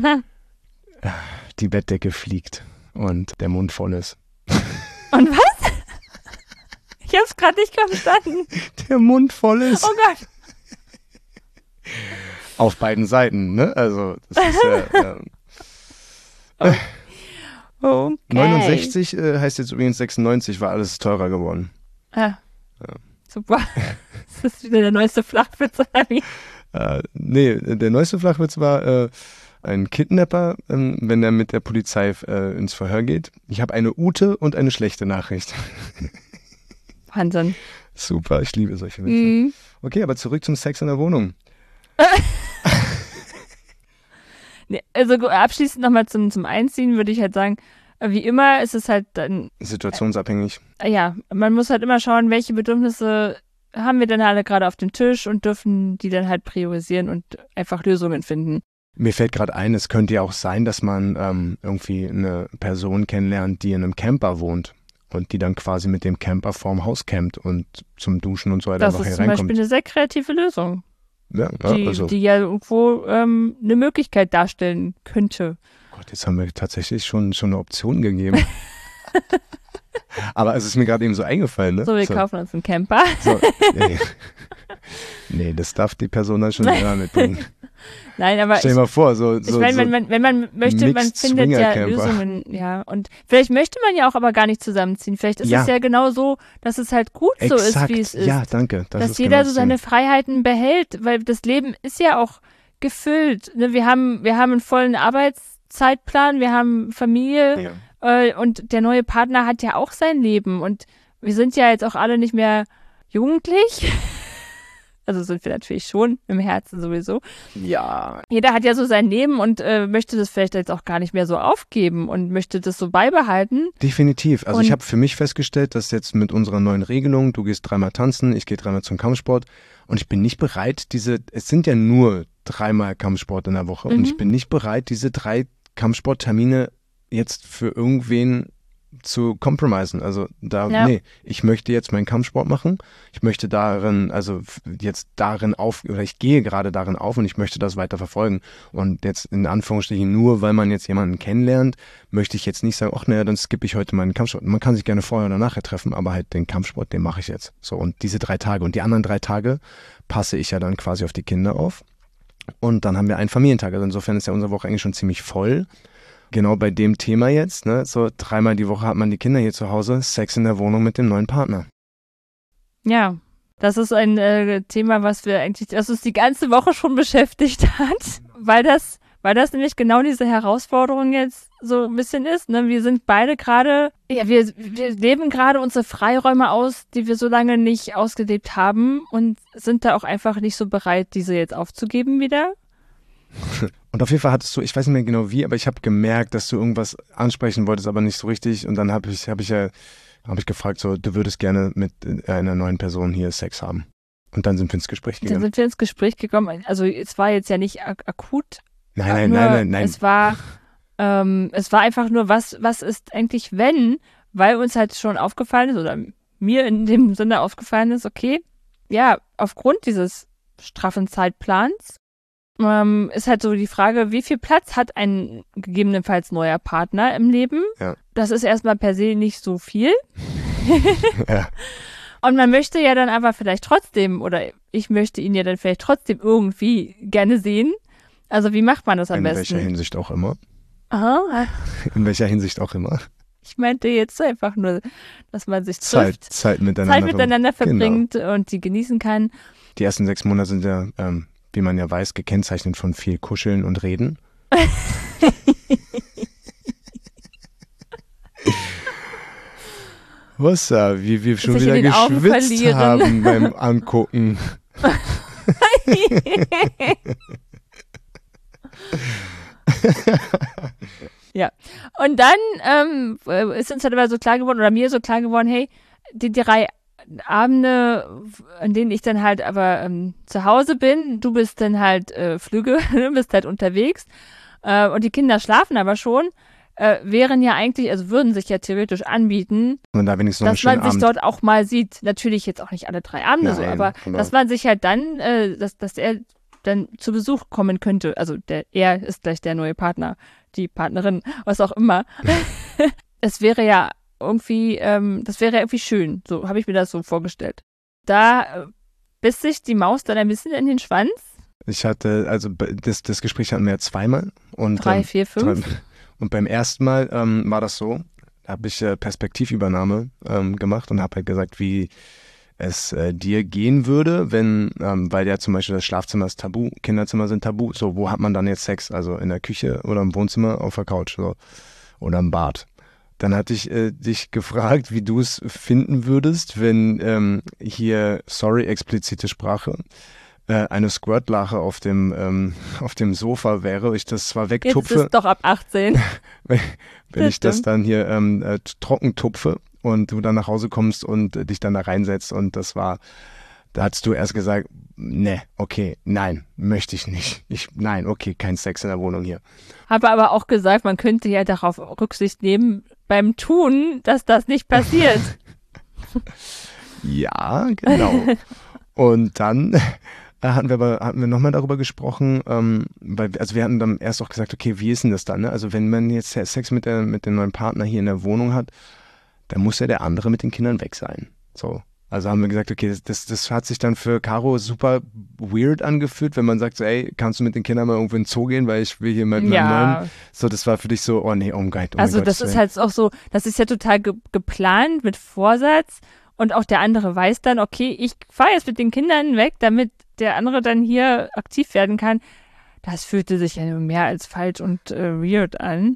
die Bettdecke fliegt und der Mund voll ist. Und was? Ich hab's gerade nicht verstanden. Der Mund voll ist. Oh Gott. Auf beiden Seiten, ne? Also, das ist Okay. 69 heißt jetzt übrigens 96, weil alles teurer geworden. Ja. Super. Das ist wieder der neueste Flachwitz, oder wie? Nee, der neueste Flachwitz war ein Kidnapper, wenn er mit der Polizei ins Verhör geht. Ich habe eine gute und eine schlechte Nachricht. Wahnsinn. Super, ich liebe solche Witze. Okay, aber zurück zum Sex in der Wohnung. Nee, also abschließend nochmal zum Einziehen würde ich halt sagen, wie immer ist es halt dann... Situationsabhängig. Ja, man muss halt immer schauen, welche Bedürfnisse haben wir denn alle gerade auf dem Tisch und dürfen die dann halt priorisieren und einfach Lösungen finden. Mir fällt gerade ein, es könnte ja auch sein, dass man irgendwie eine Person kennenlernt, die in einem Camper wohnt und die dann quasi mit dem Camper vorm Haus campt und zum Duschen und so weiter einfach hier reinkommt. Das ist zum Beispiel eine sehr kreative Lösung, ja, die ja irgendwo eine Möglichkeit darstellen könnte. Gott, jetzt haben wir tatsächlich schon eine Option gegeben. Aber es ist mir gerade eben so eingefallen, ne? So, wir kaufen uns einen Camper. So, nee, das darf die Person dann schon selber mitbringen. Nein, aber stell dir mal vor, ich meine, wenn man möchte, man findet ja Lösungen, ja. Und vielleicht möchte man ja auch aber gar nicht zusammenziehen. Vielleicht ist es ja genau so, dass es halt gut so ist, wie es ist. Ja, danke. Dass jeder genau so seine Freiheiten behält, weil das Leben ist ja auch gefüllt. Ne? Wir haben einen vollen Arbeitszeitplan, wir haben Familie und der neue Partner hat ja auch sein Leben. Und wir sind ja jetzt auch alle nicht mehr jugendlich. Also sind wir natürlich schon, im Herzen sowieso. Ja. Jeder hat ja so sein Leben und möchte das vielleicht jetzt auch gar nicht mehr so aufgeben und möchte das so beibehalten. Definitiv. Also ich habe für mich festgestellt, dass jetzt mit unserer neuen Regelung, du gehst 3-mal tanzen, ich gehe 3-mal zum Kampfsport und ich bin nicht bereit, es sind ja nur 3-mal Kampfsport in der Woche und ich bin nicht bereit, diese 3 Kampfsporttermine jetzt für irgendwen zu compromisen. Also nee, ich möchte jetzt meinen Kampfsport machen. Ich möchte ich gehe gerade darin auf und ich möchte das weiter verfolgen. Und jetzt in Anführungsstrichen nur, weil man jetzt jemanden kennenlernt, möchte ich jetzt nicht sagen, ach naja, dann skippe ich heute meinen Kampfsport. Man kann sich gerne vorher oder nachher treffen, aber halt den Kampfsport, den mache ich jetzt. So, und diese 3 Tage und die anderen 3 Tage passe ich ja dann quasi auf die Kinder auf. Und dann haben wir einen Familientag. Also insofern ist ja unsere Woche eigentlich schon ziemlich voll. Genau bei dem Thema jetzt, ne? So 3-mal die Woche hat man die Kinder hier zu Hause, Sex in der Wohnung mit dem neuen Partner. Ja, das ist ein Thema, was uns die ganze Woche schon beschäftigt hat, weil das weil das nämlich genau diese Herausforderung jetzt so ein bisschen ist. Ne? Wir sind beide gerade, wir leben gerade unsere Freiräume aus, die wir so lange nicht ausgelebt haben und sind da auch einfach nicht so bereit, diese jetzt aufzugeben wieder. Und auf jeden Fall hattest du, ich weiß nicht mehr genau wie, aber ich habe gemerkt, dass du irgendwas ansprechen wolltest, aber nicht so richtig. Und dann habe ich gefragt, so, du würdest gerne mit einer neuen Person hier Sex haben. Und dann sind wir ins Gespräch gegangen. Dann sind wir ins Gespräch gekommen. Also es war jetzt ja nicht akut. Nein. Es war einfach nur, was ist eigentlich, wenn, weil uns halt schon aufgefallen ist, oder mir in dem Sinne aufgefallen ist, okay, ja, aufgrund dieses straffen Zeitplans ist halt so die Frage, wie viel Platz hat ein gegebenenfalls neuer Partner im Leben? Ja. Das ist erstmal per se nicht so viel. Ja. Und man möchte ja dann aber vielleicht trotzdem, oder ich möchte ihn ja dann vielleicht trotzdem irgendwie gerne sehen. Also wie macht man das am besten? In welcher Hinsicht auch immer. Aha. In welcher Hinsicht auch immer. Ich meinte jetzt einfach nur, dass man sich trifft, Zeit miteinander verbringt und die genießen kann. Die ersten 6 Monate sind ja, wie man ja weiß, gekennzeichnet von viel Kuscheln und Reden. Was da, wie wir schon wieder geschwitzt haben beim Angucken. Ja, und dann ist uns halt aber so klar geworden, oder mir so klar geworden, hey, die 3 Abende, an denen ich dann halt aber zu Hause bin, du bist dann halt Flüge, du bist halt unterwegs und die Kinder schlafen aber schon, wären ja eigentlich, also würden sich ja theoretisch anbieten, und da wenigstens noch dass man sich Abend dort auch mal sieht. Natürlich jetzt auch nicht alle 3 Abende so, aber dass man sich halt dann, dass er dann zu Besuch kommen könnte. Also er ist gleich der neue Partner, die Partnerin, was auch immer. Es wäre ja irgendwie, das wäre irgendwie schön. So habe ich mir das so vorgestellt. Da biss sich die Maus dann ein bisschen in den Schwanz. Ich hatte, also das Gespräch hatten wir ja zweimal. Und, 3, 4, 5. Und beim ersten Mal war das so, da habe ich Perspektivübernahme gemacht und habe halt gesagt, wie es dir gehen würde, wenn, weil ja zum Beispiel das Schlafzimmer ist tabu, Kinderzimmer sind tabu, so wo hat man dann jetzt Sex? Also in der Küche oder im Wohnzimmer, auf der Couch so, oder im Bad. Dann hatte ich dich gefragt, wie du es finden würdest, wenn hier, sorry, explizite Sprache, eine Squirtlache auf dem Sofa wäre, ich das zwar wegtupfe. Jetzt ist doch ab 18. wenn ich das dann hier trocken tupfe und du dann nach Hause kommst und dich dann da reinsetzt und da hast du erst gesagt, ne, okay, nein, möchte ich nicht. Nein, okay, kein Sex in der Wohnung hier. Habe aber auch gesagt, man könnte ja darauf Rücksicht nehmen beim Tun, dass das nicht passiert. Ja, genau. Und dann hatten wir nochmal darüber gesprochen, also wir hatten dann erst auch gesagt, okay, wie ist denn das dann? Ne? Also wenn man jetzt Sex mit dem neuen Partner hier in der Wohnung hat, dann muss ja der andere mit den Kindern weg sein. So. Also haben wir gesagt, okay, das hat sich dann für Caro super weird angefühlt, wenn man sagt so, ey, kannst du mit den Kindern mal irgendwo in den Zoo gehen, weil ich will hier mit meinem Mann. So, das war für dich so, oh nee, oh mein Gott. Also das ist halt auch so, das ist ja total geplant mit Vorsatz und auch der andere weiß dann, okay, ich fahre jetzt mit den Kindern weg, damit der andere dann hier aktiv werden kann. Das fühlte sich ja mehr als falsch und weird an.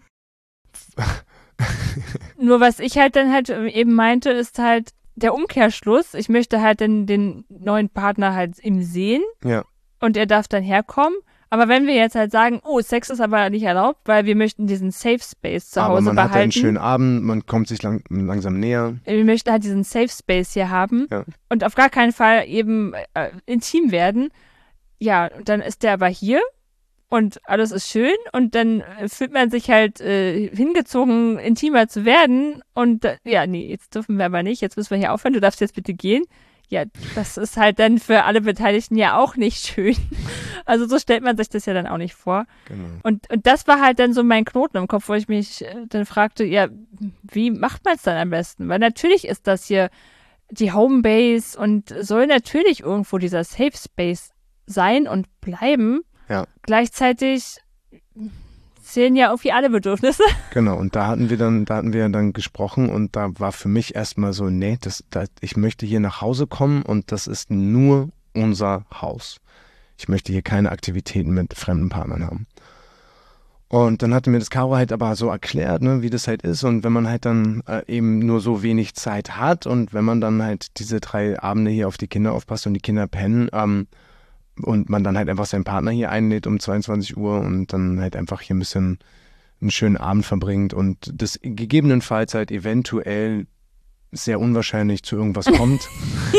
Nur was ich halt dann halt eben meinte, ist halt der Umkehrschluss. Ich möchte halt dann den neuen Partner halt ihm sehen. Ja. Und er darf dann herkommen. Aber wenn wir jetzt halt sagen, oh, Sex ist aber nicht erlaubt, weil wir möchten diesen Safe Space zu Hause behalten. Aber man hat einen schönen Abend, man kommt sich langsam näher. Wir möchten halt diesen Safe Space hier haben und auf gar keinen Fall eben intim werden. Ja, dann ist der aber hier und alles ist schön und dann fühlt man sich halt hingezogen, intimer zu werden und ja, nee, jetzt dürfen wir aber nicht, jetzt müssen wir hier aufhören, du darfst jetzt bitte gehen. Ja, das ist halt dann für alle Beteiligten ja auch nicht schön. Also so stellt man sich das ja dann auch nicht vor. Genau. Und das war halt dann so mein Knoten im Kopf, wo ich mich dann fragte, ja, wie macht man es dann am besten? Weil natürlich ist das hier die Homebase und soll natürlich irgendwo dieser Safe Space sein und bleiben. Ja. Gleichzeitig zählen ja irgendwie alle Bedürfnisse. Genau, und da hatten wir dann gesprochen und da war für mich erstmal so, nee, ich möchte hier nach Hause kommen und das ist nur unser Haus. Ich möchte hier keine Aktivitäten mit fremden Partnern haben. Und dann hatte mir das Caro halt aber so erklärt, ne, wie das halt ist. Und wenn man halt dann eben nur so wenig Zeit hat und wenn man dann halt diese 3 Abende hier auf die Kinder aufpasst und die Kinder pennen, und man dann halt einfach seinen Partner hier einlädt um 22 Uhr und dann halt einfach hier ein bisschen einen schönen Abend verbringt und das gegebenenfalls halt eventuell sehr unwahrscheinlich zu irgendwas kommt,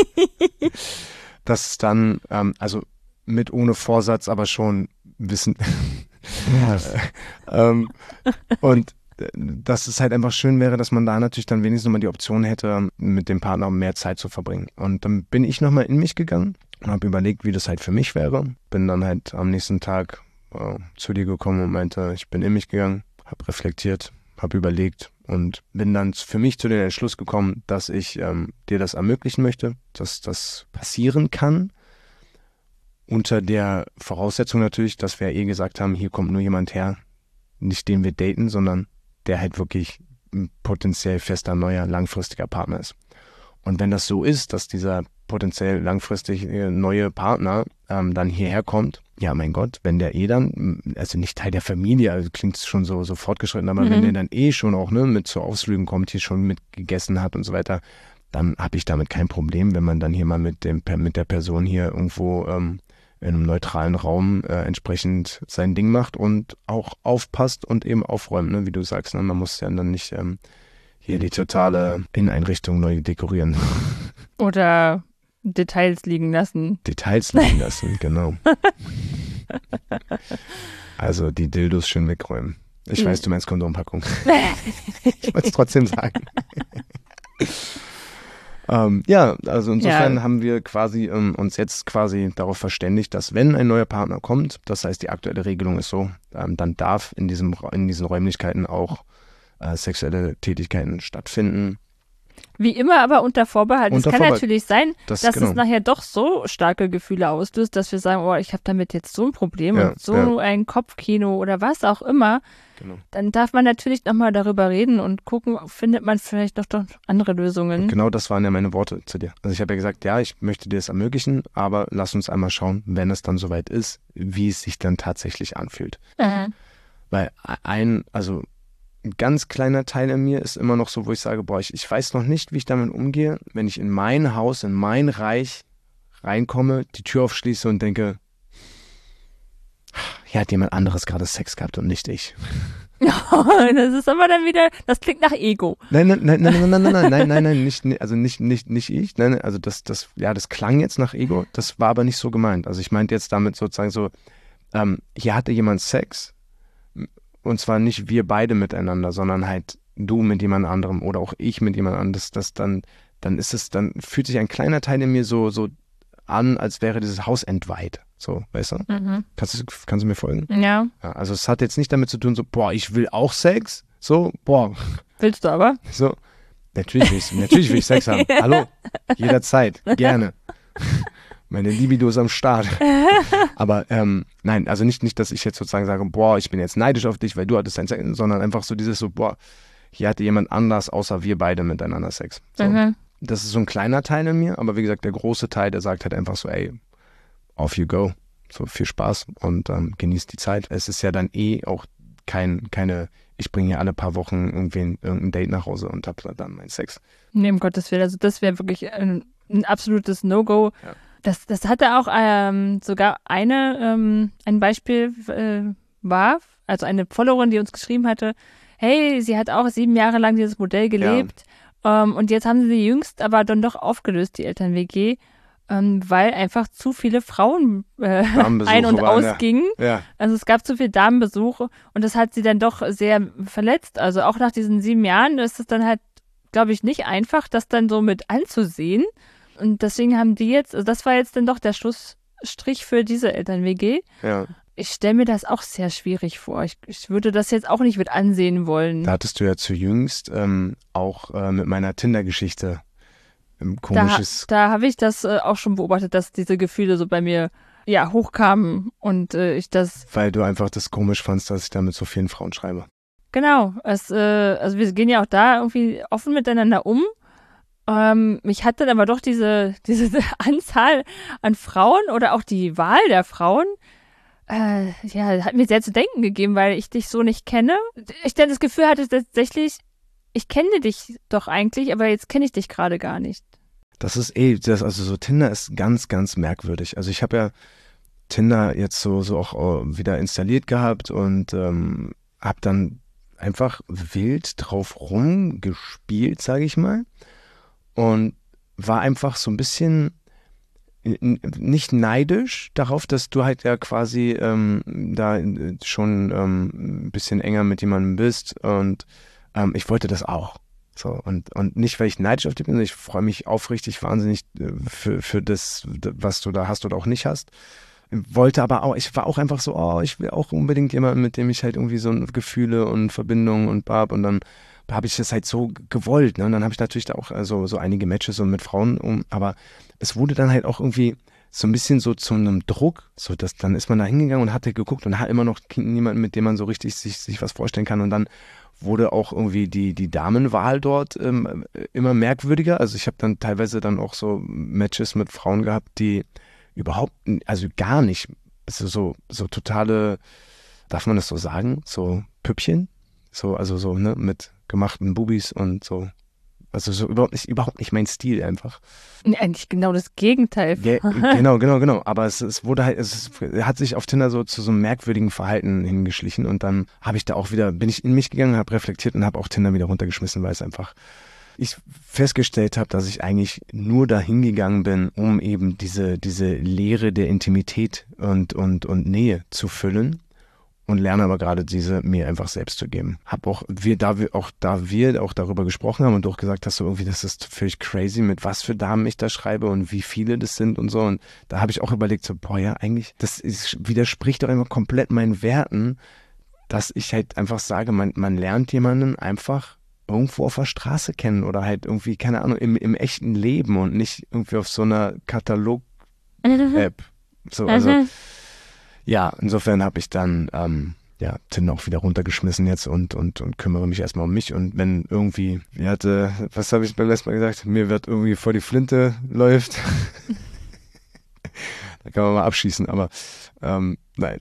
dass es dann, also mit ohne Vorsatz, aber schon wissen, und dass es halt einfach schön wäre, dass man da natürlich dann wenigstens nochmal die Option hätte, mit dem Partner mehr Zeit zu verbringen. Und dann bin ich nochmal in mich gegangen und habe überlegt, wie das halt für mich wäre. Bin dann halt am nächsten Tag zu dir gekommen und meinte, ich bin in mich gegangen, habe reflektiert, habe überlegt und bin dann für mich zu dem Entschluss gekommen, dass ich dir das ermöglichen möchte, dass das passieren kann. Unter der Voraussetzung natürlich, dass wir gesagt haben, hier kommt nur jemand her, nicht den wir daten, sondern der halt wirklich ein potenziell fester, neuer, langfristiger Partner ist. Und wenn das so ist, dass dieser potenziell langfristig neue Partner dann hierher kommt, ja mein Gott, wenn der dann, also nicht Teil der Familie, also klingt schon so fortgeschritten, aber wenn der dann schon auch mit zu Ausflügen kommt, hier schon mit gegessen hat und so weiter, dann habe ich damit kein Problem, wenn man dann hier mal mit der Person hier irgendwo in einem neutralen Raum entsprechend sein Ding macht und auch aufpasst und eben aufräumt, ne? Wie du sagst, ne? Man muss ja dann nicht hier die totale Inneneinrichtung neu dekorieren. Oder Details liegen lassen. Details liegen lassen, genau. Also die Dildos schön wegräumen. Ich weiß, du meinst Kondompackung. Ich wollte es trotzdem sagen. Ja, also insofern haben wir quasi uns jetzt quasi darauf verständigt, dass wenn ein neuer Partner kommt, das heißt die aktuelle Regelung ist so, dann darf in diesen Räumlichkeiten auch sexuelle Tätigkeiten stattfinden. Wie immer, aber unter Vorbehalt. Es kann natürlich sein, dass genau. es nachher doch so starke Gefühle auslöst, dass wir sagen, oh, ich habe damit jetzt so ein Problem und so ein Kopfkino oder was auch immer. Genau. Dann darf man natürlich nochmal darüber reden und gucken, findet man vielleicht doch andere Lösungen. Und genau das waren ja meine Worte zu dir. Also ich habe ja gesagt, ja, ich möchte dir das ermöglichen, aber lass uns einmal schauen, wenn es dann soweit ist, wie es sich dann tatsächlich anfühlt. Weil ein ganz kleiner Teil in mir ist immer noch so, wo ich sage, boah, ich weiß noch nicht, wie ich damit umgehe, wenn ich in mein Haus, in mein Reich reinkomme, die Tür aufschließe und denke, hier hat jemand anderes gerade Sex gehabt und nicht ich. Das ist aber dann wieder, das klingt nach Ego. Nein, nicht ich. Nein, also das klang jetzt nach Ego, das war aber nicht so gemeint. Also ich meinte jetzt damit sozusagen so, hier hatte jemand Sex, und zwar nicht wir beide miteinander, sondern halt du mit jemand anderem oder auch ich mit jemand anderem. Dann fühlt sich ein kleiner Teil in mir so an, als wäre dieses Haus entweiht. So, weißt du? Kannst du mir folgen? Ja. Also es hat jetzt nicht damit zu tun, so, boah, ich will auch Sex. So, boah. Willst du aber? So, natürlich will ich Sex haben. Hallo, jederzeit, gerne. Meine Libido ist am Start. Aber nein, also nicht, dass ich jetzt sozusagen sage, boah, ich bin jetzt neidisch auf dich, weil du hattest deinen Sex, sondern einfach so dieses so, boah, hier hatte jemand anders, außer wir beide miteinander Sex. So. Das ist so ein kleiner Teil in mir, aber wie gesagt, der große Teil, der sagt halt einfach so, ey, off you go. So, viel Spaß und genießt die Zeit. Es ist ja dann auch keine, ich bringe hier alle paar Wochen irgendein Date nach Hause und hab dann meinen Sex. Nee, um Gottes Willen, also das wäre wirklich ein absolutes No-Go. Ja. Das hatte auch sogar ein Beispiel war, also eine Followerin, die uns geschrieben hatte, hey, sie hat auch 7 Jahre lang dieses Modell gelebt und jetzt haben sie jüngst aber dann doch aufgelöst, die Eltern-WG, weil einfach zu viele Frauen ein- und ausgingen. Ja. Also es gab zu viel Damenbesuche und das hat sie dann doch sehr verletzt. Also auch nach diesen 7 Jahren ist es dann halt, glaube ich, nicht einfach, das dann so mit anzusehen. Und deswegen haben die jetzt, also das war jetzt dann doch der Schlussstrich für diese Eltern-WG. Ja. Ich stelle mir das auch sehr schwierig vor. Ich würde das jetzt auch nicht mit ansehen wollen. Da hattest du ja zu jüngst auch mit meiner Tinder-Geschichte komisches. Da habe ich das auch schon beobachtet, dass diese Gefühle so bei mir hochkamen und ich das. Weil du einfach das komisch fandst, dass ich da mit so vielen Frauen schreibe. Genau. Also wir gehen ja auch da irgendwie offen miteinander um. Mich hat dann aber doch diese Anzahl an Frauen oder auch die Wahl der Frauen ja, hat mir sehr zu denken gegeben, weil ich dich so nicht kenne. Ich dann das Gefühl hatte tatsächlich, ich kenne dich doch eigentlich, aber jetzt kenne ich dich gerade gar nicht. Also so Tinder ist ganz, ganz merkwürdig. Also ich habe ja Tinder jetzt so auch wieder installiert gehabt und habe dann einfach wild drauf rumgespielt, sage ich mal. Und war einfach so ein bisschen nicht neidisch darauf, dass du halt ja quasi da schon ein bisschen enger mit jemandem bist und ich wollte das auch. So, und nicht, weil ich neidisch auf dich bin, sondern ich freue mich aufrichtig wahnsinnig für das, was du da hast oder auch nicht hast. Wollte aber auch, ich war auch einfach so, ich will auch unbedingt jemanden, mit dem ich halt irgendwie so Gefühle und Verbindungen und und dann habe ich das halt so gewollt, ne? Und dann habe ich natürlich da auch so einige Matches so mit Frauen aber es wurde dann halt auch irgendwie so ein bisschen so zu einem Druck, so dass dann ist man da hingegangen und hatte geguckt und hat immer noch niemanden, mit dem man so richtig sich was vorstellen kann und dann wurde auch irgendwie die Damenwahl dort immer merkwürdiger. Also ich habe dann teilweise dann auch so Matches mit Frauen gehabt, die überhaupt, also gar nicht, also so totale, darf man das so sagen, so Püppchen, also so, ne, mit gemachten Bubis und so. Also so überhaupt nicht mein Stil einfach. Eigentlich genau das Gegenteil. Genau. Aber es wurde halt, es hat sich auf Tinder so zu so einem merkwürdigen Verhalten hingeschlichen und dann habe ich da auch wieder, bin ich in mich gegangen, habe reflektiert und habe auch Tinder wieder runtergeschmissen, weil es einfach ich festgestellt habe, dass ich eigentlich nur dahin gegangen bin, um eben diese Leere der Intimität und Nähe zu füllen und lerne aber gerade diese mir einfach selbst zu geben. Hab auch, da wir auch darüber gesprochen haben und du auch gesagt hast, so irgendwie, das ist völlig crazy, mit was für Damen ich da schreibe und wie viele das sind und so. Und da habe ich auch überlegt, so, boah, ja, eigentlich, widerspricht doch immer komplett meinen Werten, dass ich halt einfach sage, man lernt jemanden einfach irgendwo auf der Straße kennen oder halt irgendwie, keine Ahnung, im echten Leben und nicht irgendwie auf so einer Katalog-App. So, also, ja, insofern habe ich dann, Tinder auch wieder runtergeschmissen jetzt und kümmere mich erstmal um mich und wenn irgendwie, was habe ich beim letzten Mal gesagt, mir wird irgendwie vor die Flinte läuft, da kann man mal abschießen, aber nein.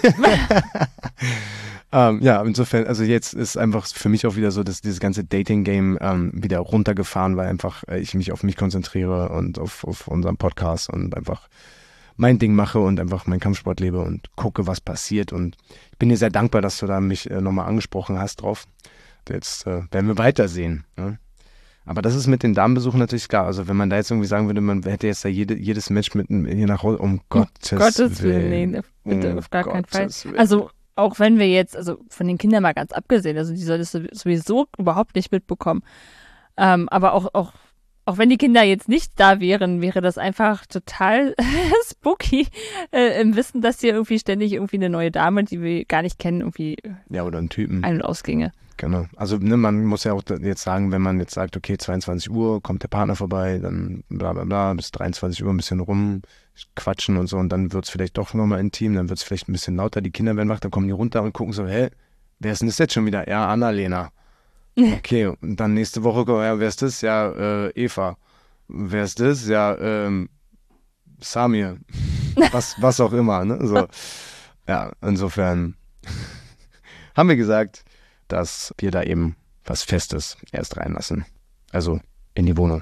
Insofern, also jetzt ist einfach für mich auch wieder so, dass dieses ganze Dating-Game wieder runtergefahren, weil einfach ich mich auf mich konzentriere und auf unseren Podcast und einfach mein Ding mache und einfach meinen Kampfsport lebe und gucke, was passiert. Und ich bin dir sehr dankbar, dass du da mich nochmal angesprochen hast drauf. Jetzt werden wir weitersehen. Ne? Aber das ist mit den Damenbesuchen natürlich klar. Also wenn man da jetzt irgendwie sagen würde, man hätte jetzt da jedes Match mit hier nach Hause, um Gottes Willen. Nee, bitte, auf gar keinen Fall. Willen. Also auch wenn wir jetzt, also von den Kindern mal ganz abgesehen, also die soll das sowieso überhaupt nicht mitbekommen. Aber auch wenn die Kinder jetzt nicht da wären, wäre das einfach total spooky, im Wissen, dass hier irgendwie ständig irgendwie eine neue Dame, die wir gar nicht kennen, irgendwie oder einen Typen. ein- und ausginge. Genau. Also man muss ja auch jetzt sagen, wenn man jetzt sagt, okay, 22 Uhr kommt der Partner vorbei, dann bla bla bla, bis 23 Uhr ein bisschen rumquatschen und so und dann wird es vielleicht doch nochmal intim, dann wird es vielleicht ein bisschen lauter, die Kinder werden wach, dann kommen die runter und gucken so, wer ist denn das jetzt schon wieder? Ja, Annalena. Okay, und dann nächste Woche, ja, wer ist das? Ja, Eva. Wer ist das? Ja, Samir. Was auch immer, ne? So. Ja, insofern haben wir gesagt, dass wir da eben was Festes erst reinlassen. Also in die Wohnung.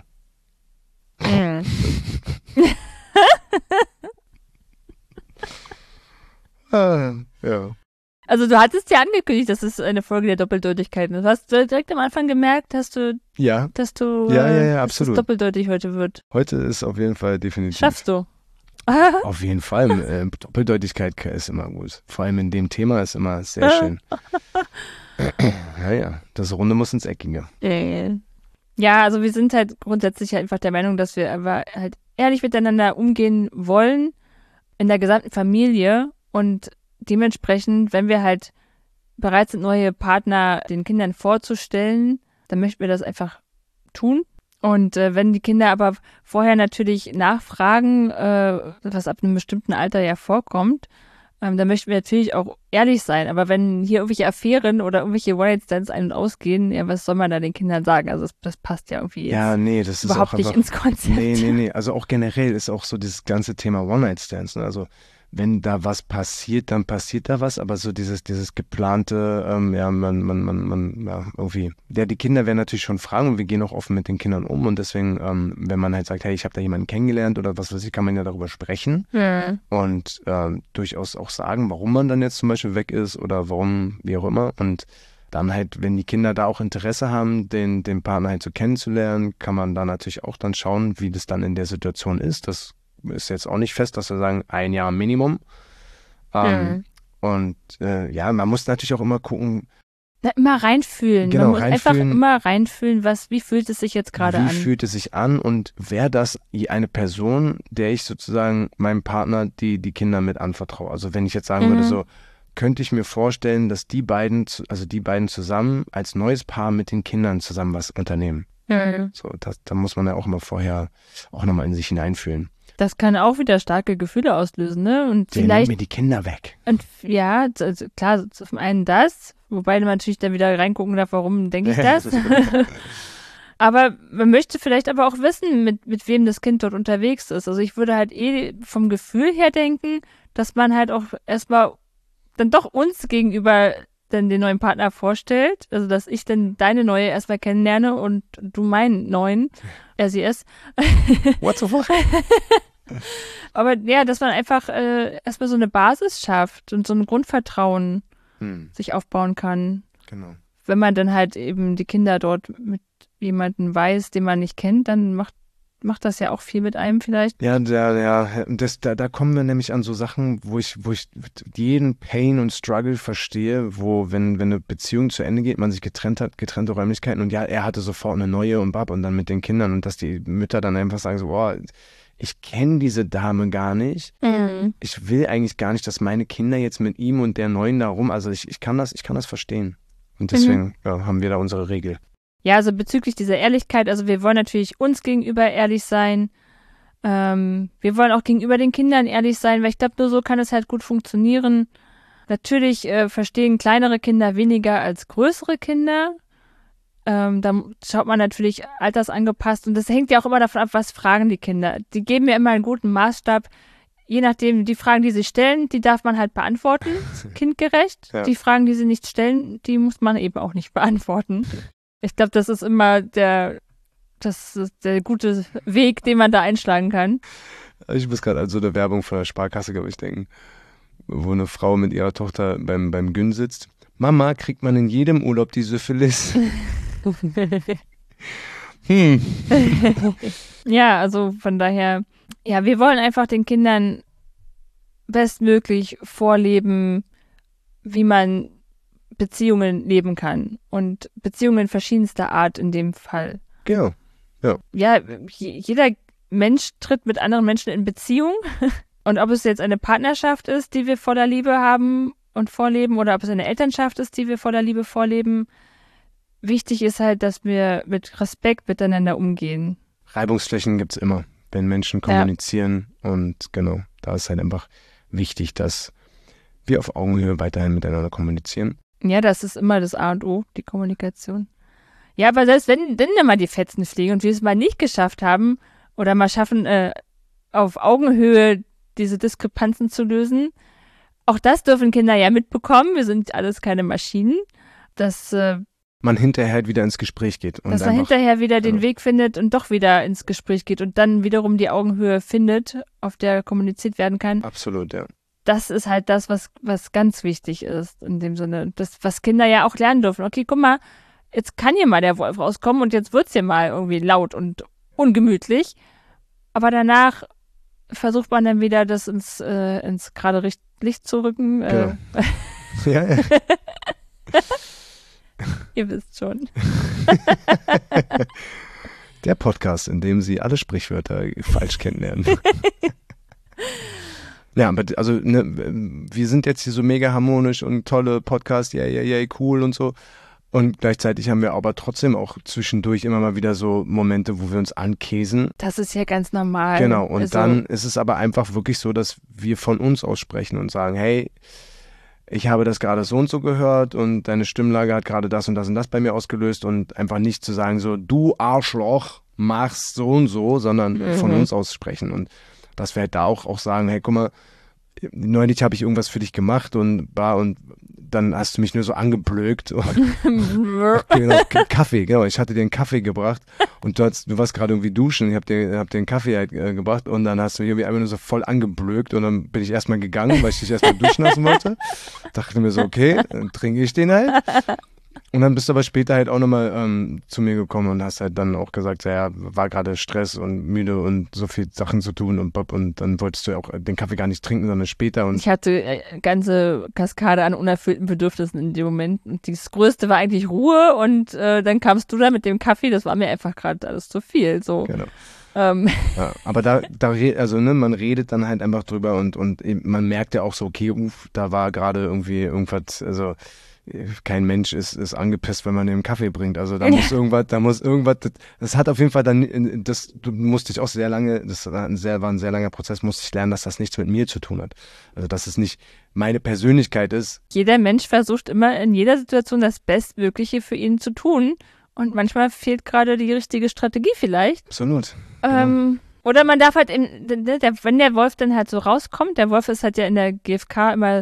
Ja. Also du hattest ja angekündigt, dass es eine Folge der Doppeldeutigkeit ist. Hast du direkt am Anfang gemerkt, dass du Ja, dass absolut. es doppeldeutig heute wird? Heute ist auf jeden Fall definitiv. Schaffst du. Auf jeden Fall. Doppeldeutigkeit ist immer gut. Vor allem in dem Thema ist immer sehr schön. Ja, das Runde muss ins Eckige. Ja, also wir sind halt grundsätzlich einfach der Meinung, dass wir einfach halt ehrlich miteinander umgehen wollen in der gesamten Familie und dementsprechend, wenn wir halt bereit sind, neue Partner den Kindern vorzustellen, dann möchten wir das einfach tun. Und wenn die Kinder aber vorher natürlich nachfragen, was ab einem bestimmten Alter ja vorkommt, dann möchten wir natürlich auch ehrlich sein. Aber wenn hier irgendwelche Affären oder irgendwelche One-Night-Stands ein- und ausgehen, ja, was soll man da den Kindern sagen? Also das passt ja irgendwie jetzt Ja, nee, das ist überhaupt auch nicht einfach, ins Konzept. Nee. Also auch generell ist auch so dieses ganze Thema One-Night-Stands. Ne? Also wenn da was passiert, dann passiert da was, aber so dieses geplante, irgendwie, die Kinder werden natürlich schon fragen und wir gehen auch offen mit den Kindern um und deswegen, wenn man halt sagt, hey, ich habe da jemanden kennengelernt oder was weiß ich, kann man ja darüber sprechen und durchaus auch sagen, warum man dann jetzt zum Beispiel weg ist oder warum, wie auch immer, und dann halt, wenn die Kinder da auch Interesse haben, den Partner halt so kennenzulernen, kann man da natürlich auch dann schauen, wie das dann in der Situation ist. Das ist jetzt auch nicht fest, dass wir sagen, 1 Jahr Minimum. Und man muss natürlich auch immer gucken. Immer reinfühlen. Genau, man muss einfach immer reinfühlen, wie fühlt es sich jetzt gerade an. Wie fühlt es sich an und wäre das eine Person, der ich sozusagen meinem Partner die Kinder mit anvertraue. Also wenn ich jetzt sagen würde, so, könnte ich mir vorstellen, dass die beiden zusammen als neues Paar mit den Kindern zusammen was unternehmen. So, da muss man ja auch immer vorher auch nochmal in sich hineinfühlen. Das kann auch wieder starke Gefühle auslösen, ne? Und Der vielleicht nimmt mir die Kinder weg. Und ja, also klar, zum einen das, wobei man natürlich dann wieder reingucken darf, warum denke ich das. Aber man möchte vielleicht aber auch wissen, mit wem das Kind dort unterwegs ist. Also ich würde halt vom Gefühl her denken, dass man halt auch erstmal dann doch uns gegenüber dann den neuen Partner vorstellt. Also dass ich dann deine neue erstmal kennenlerne und du meinen neuen, sie. What the fuck? Aber ja, dass man einfach erstmal so eine Basis schafft und so ein Grundvertrauen sich aufbauen kann. Genau. Wenn man dann halt eben die Kinder dort mit jemandem weiß, den man nicht kennt, dann macht das ja auch viel mit einem vielleicht. Ja, da kommen wir nämlich an so Sachen, wo ich jeden Pain und Struggle verstehe, wo, wenn eine Beziehung zu Ende geht, man sich getrennt hat, getrennte Räumlichkeiten und ja, er hatte sofort eine neue und dann mit den Kindern und dass die Mütter dann einfach sagen so, boah, ich kenne diese Dame gar nicht. Ich will eigentlich gar nicht, dass meine Kinder jetzt mit ihm und der Neuen da rum, also ich kann das verstehen. Und deswegen haben wir da unsere Regel. Ja, also bezüglich dieser Ehrlichkeit, also wir wollen natürlich uns gegenüber ehrlich sein. Wir wollen auch gegenüber den Kindern ehrlich sein, weil ich glaube, nur so kann es halt gut funktionieren. Natürlich verstehen kleinere Kinder weniger als größere Kinder. Da schaut man natürlich altersangepasst und das hängt ja auch immer davon ab, was fragen die Kinder. Die geben mir immer einen guten Maßstab. Je nachdem, die Fragen, die sie stellen, die darf man halt beantworten, kindgerecht. Ja. Die Fragen, die sie nicht stellen, die muss man eben auch nicht beantworten. Ich glaube, das ist immer der gute Weg, den man da einschlagen kann. Ich muss gerade an so eine Werbung von der Sparkasse, glaube ich, denken, wo eine Frau mit ihrer Tochter beim Gyn sitzt. Mama, kriegt man in jedem Urlaub die Syphilis? Ja, also von daher, ja, wir wollen einfach den Kindern bestmöglich vorleben, wie man Beziehungen leben kann. Und Beziehungen verschiedenster Art in dem Fall. Genau, ja. Ja, jeder Mensch tritt mit anderen Menschen in Beziehung. Und ob es jetzt eine Partnerschaft ist, die wir voller Liebe haben und vorleben, oder ob es eine Elternschaft ist, die wir voller Liebe vorleben, wichtig ist halt, dass wir mit Respekt miteinander umgehen. Reibungsflächen gibt es immer, wenn Menschen kommunizieren. Ja. Und genau, da ist halt einfach wichtig, dass wir auf Augenhöhe weiterhin miteinander kommunizieren. Ja, das ist immer das A und O, die Kommunikation. Ja, aber selbst wenn dann mal die Fetzen fliegen und wir es mal nicht geschafft haben oder mal schaffen, auf Augenhöhe diese Diskrepanzen zu lösen, auch das dürfen Kinder ja mitbekommen. Wir sind alles keine Maschinen. Dass man hinterher halt wieder ins Gespräch geht. Und dass man hinterher wieder den Weg findet und doch wieder ins Gespräch geht und dann wiederum die Augenhöhe findet, auf der kommuniziert werden kann. Absolut, ja. Das ist halt das, was ganz wichtig ist in dem Sinne. Das, was Kinder ja auch lernen dürfen. Okay, guck mal, jetzt kann hier mal der Wolf rauskommen und jetzt wird's hier mal irgendwie laut und ungemütlich. Aber danach versucht man dann wieder, das ins gerade Licht zu rücken. Genau. Ja. Ihr wisst schon. Der Podcast, in dem Sie alle Sprichwörter falsch kennenlernen. Ja, aber also wir sind jetzt hier so mega harmonisch und tolle Podcast, cool und so. Und gleichzeitig haben wir aber trotzdem auch zwischendurch immer mal wieder so Momente, wo wir uns ankäsen. Das ist ja ganz normal. Genau, und dann ist es aber einfach wirklich so, dass wir von uns aussprechen und sagen, hey, ich habe das gerade so und so gehört und deine Stimmlage hat gerade das und das bei mir ausgelöst und einfach nicht zu sagen so, du Arschloch, machst so und so, sondern von uns aussprechen und dass wir halt da auch sagen, hey, guck mal, neulich habe ich irgendwas für dich gemacht und dann hast du mich nur so angeblökt. Genau, Kaffee, genau. Ich hatte dir einen Kaffee gebracht und du warst gerade irgendwie duschen. Ich hab dir einen Kaffee halt, gebracht und dann hast du mich irgendwie einfach nur so voll angeblökt und dann bin ich erstmal gegangen, weil ich dich erstmal duschen lassen wollte. Dachte mir so, okay, dann trinke ich den halt. Und dann bist du aber später halt auch nochmal zu mir gekommen und hast halt dann auch gesagt, ja, war gerade Stress und müde und so viel Sachen zu tun und dann wolltest du ja auch den Kaffee gar nicht trinken, sondern später. Und ich hatte ganze Kaskade an unerfüllten Bedürfnissen in dem Moment und das Größte war eigentlich Ruhe und dann kamst du da mit dem Kaffee, das war mir einfach gerade alles zu viel. So. Genau. Ja, aber man redet dann halt einfach drüber und man merkt ja auch so, okay, da war gerade irgendwie irgendwas, also kein Mensch ist angepisst, wenn man ihm Kaffee bringt. Also da muss irgendwas, das hat auf jeden Fall dann, du musste ich auch sehr lange, das war ein sehr langer Prozess, musste ich lernen, dass das nichts mit mir zu tun hat. Also dass es nicht meine Persönlichkeit ist. Jeder Mensch versucht immer in jeder Situation das Bestmögliche für ihn zu tun und manchmal fehlt gerade die richtige Strategie vielleicht. Absolut. Oder man darf halt, wenn der Wolf dann halt so rauskommt, der Wolf ist halt ja in der GfK immer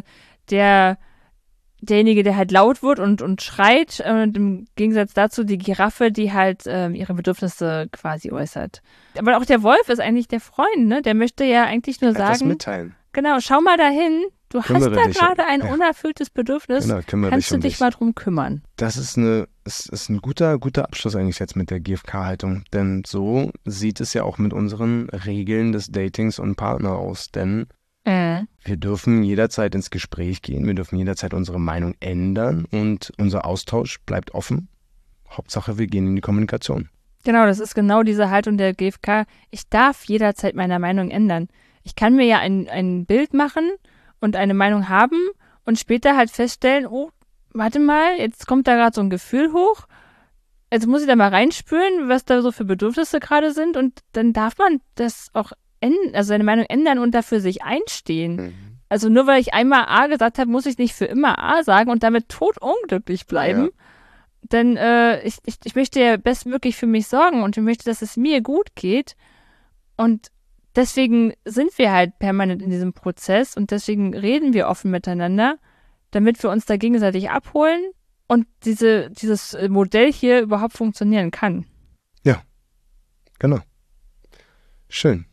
derjenige, der halt laut wird und schreit, und im Gegensatz dazu die Giraffe, die halt ihre Bedürfnisse quasi äußert. Aber auch der Wolf ist eigentlich der Freund, ne? Der möchte ja eigentlich nur sagen, etwas mitteilen. Genau, schau mal dahin, du hast da gerade ein unerfülltes Bedürfnis, kannst du dich mal drum kümmern. Das ist ein guter Abschluss eigentlich jetzt mit der GfK-Haltung, denn so sieht es ja auch mit unseren Regeln des Datings und Partner aus, denn wir dürfen jederzeit ins Gespräch gehen, wir dürfen jederzeit unsere Meinung ändern und unser Austausch bleibt offen. Hauptsache, wir gehen in die Kommunikation. Genau, das ist genau diese Haltung der GfK. Ich darf jederzeit meine Meinung ändern. Ich kann mir ja ein Bild machen und eine Meinung haben und später halt feststellen, oh, warte mal, jetzt kommt da gerade so ein Gefühl hoch. Jetzt muss ich da mal reinspüren, was da so für Bedürfnisse gerade sind und dann darf man das auch seine Meinung ändern und dafür sich einstehen. Mhm. Also nur weil ich einmal A gesagt habe, muss ich nicht für immer A sagen und damit totunglücklich bleiben. Ja. Denn ich möchte ja bestmöglich für mich sorgen und ich möchte, dass es mir gut geht. Und deswegen sind wir halt permanent in diesem Prozess und deswegen reden wir offen miteinander, damit wir uns da gegenseitig abholen und dieses Modell hier überhaupt funktionieren kann. Ja, genau. Schön.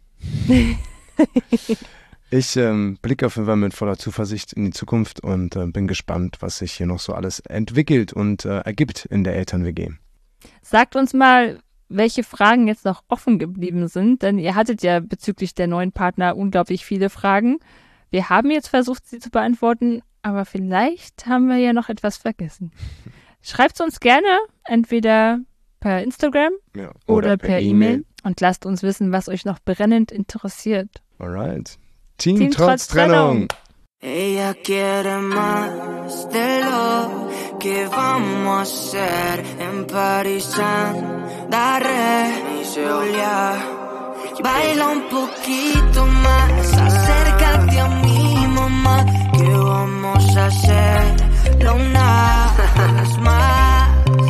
Ich blicke auf jeden Fall mit voller Zuversicht in die Zukunft und bin gespannt, was sich hier noch so alles entwickelt und ergibt in der Eltern-WG. Sagt uns mal, welche Fragen jetzt noch offen geblieben sind, denn ihr hattet ja bezüglich der neuen Partner unglaublich viele Fragen. Wir haben jetzt versucht, sie zu beantworten, aber vielleicht haben wir ja noch etwas vergessen. Schreibt es uns gerne, entweder per Instagram oder per E-Mail. Und lasst uns wissen, was euch noch brennend interessiert. Alright. Team trotz Trennung. Ella quiere más de lo que vamos a hacer en París, Daré, Julia. Baila un poquito más, acércate a mi mamá, que vamos a hacerlo una vez más.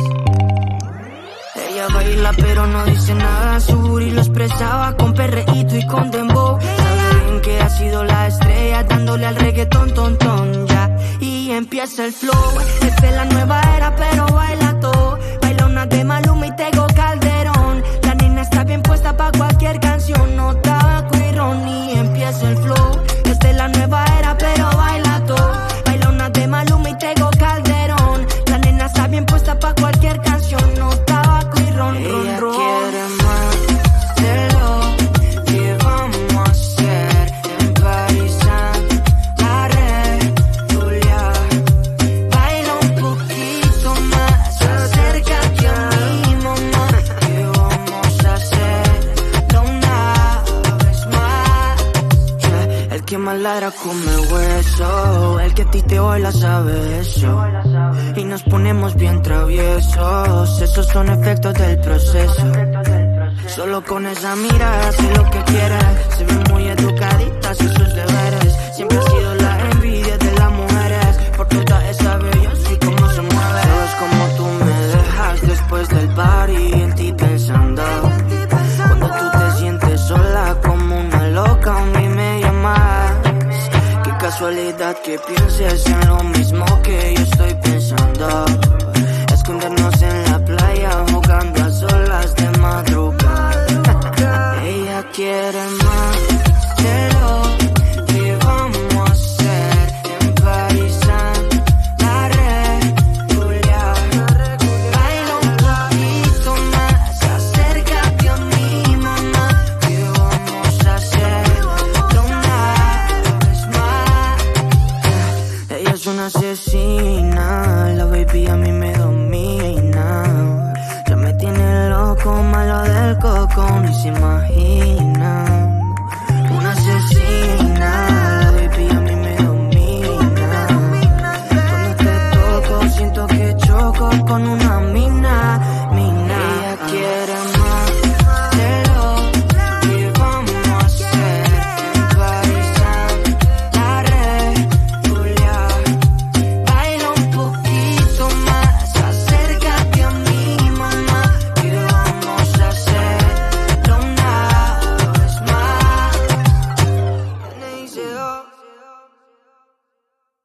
Ella baila pero no dice nada, su booty lo expresaba con perreíto y con dembow. Sabe bien que ha sido la estrella, dándole al reggaetón, ton, ya. Y empieza el flow, esta es la nueva era pero baila todo. Baila una de Maluma y Tego Calderón. La nena está bien puesta pa' cualquier canción, no tabaco y ron. Y empieza el flow, esta es la nueva era pero baila todo. Baila una de Maluma y Tego Calderón. La nena está bien puesta pa' cualquier canción, no tabaco y ron. Ella quiere más de lo que vamos a hacer en París, Daré, Julia. Baila un poquito más, acércate a mi mamá, que vamos a hacerlo una vez más. Yeah. El que más ladra come hueso, el que a ti te baila sabe eso. Y nos ponemos bien traviesos, esos son efectos del proceso. Solo con esa mirada hace lo que quiere. Se ven muy educaditas y sus deberes. Siempre ha sido la envidia de las mujeres, por toda esa belleza y cómo se mueve. Todo es como tú me dejas después del party, en ti pensando. Cuando tú te sientes sola como una loca, a mí me llamas. Que que pienses en lo mismo que yo estoy pensando. Escondernos en la playa jugando a solas de madrugada. Ella quiere más de lo que vamos a hacer en París, la regular. Baila un poquito más, acércate a mi mamá. ¿Qué vamos a hacer? Una vez más. Ella es una asesina, la baby a mí me domina. Ya me tiene loco, malo del coco, ni se imagina.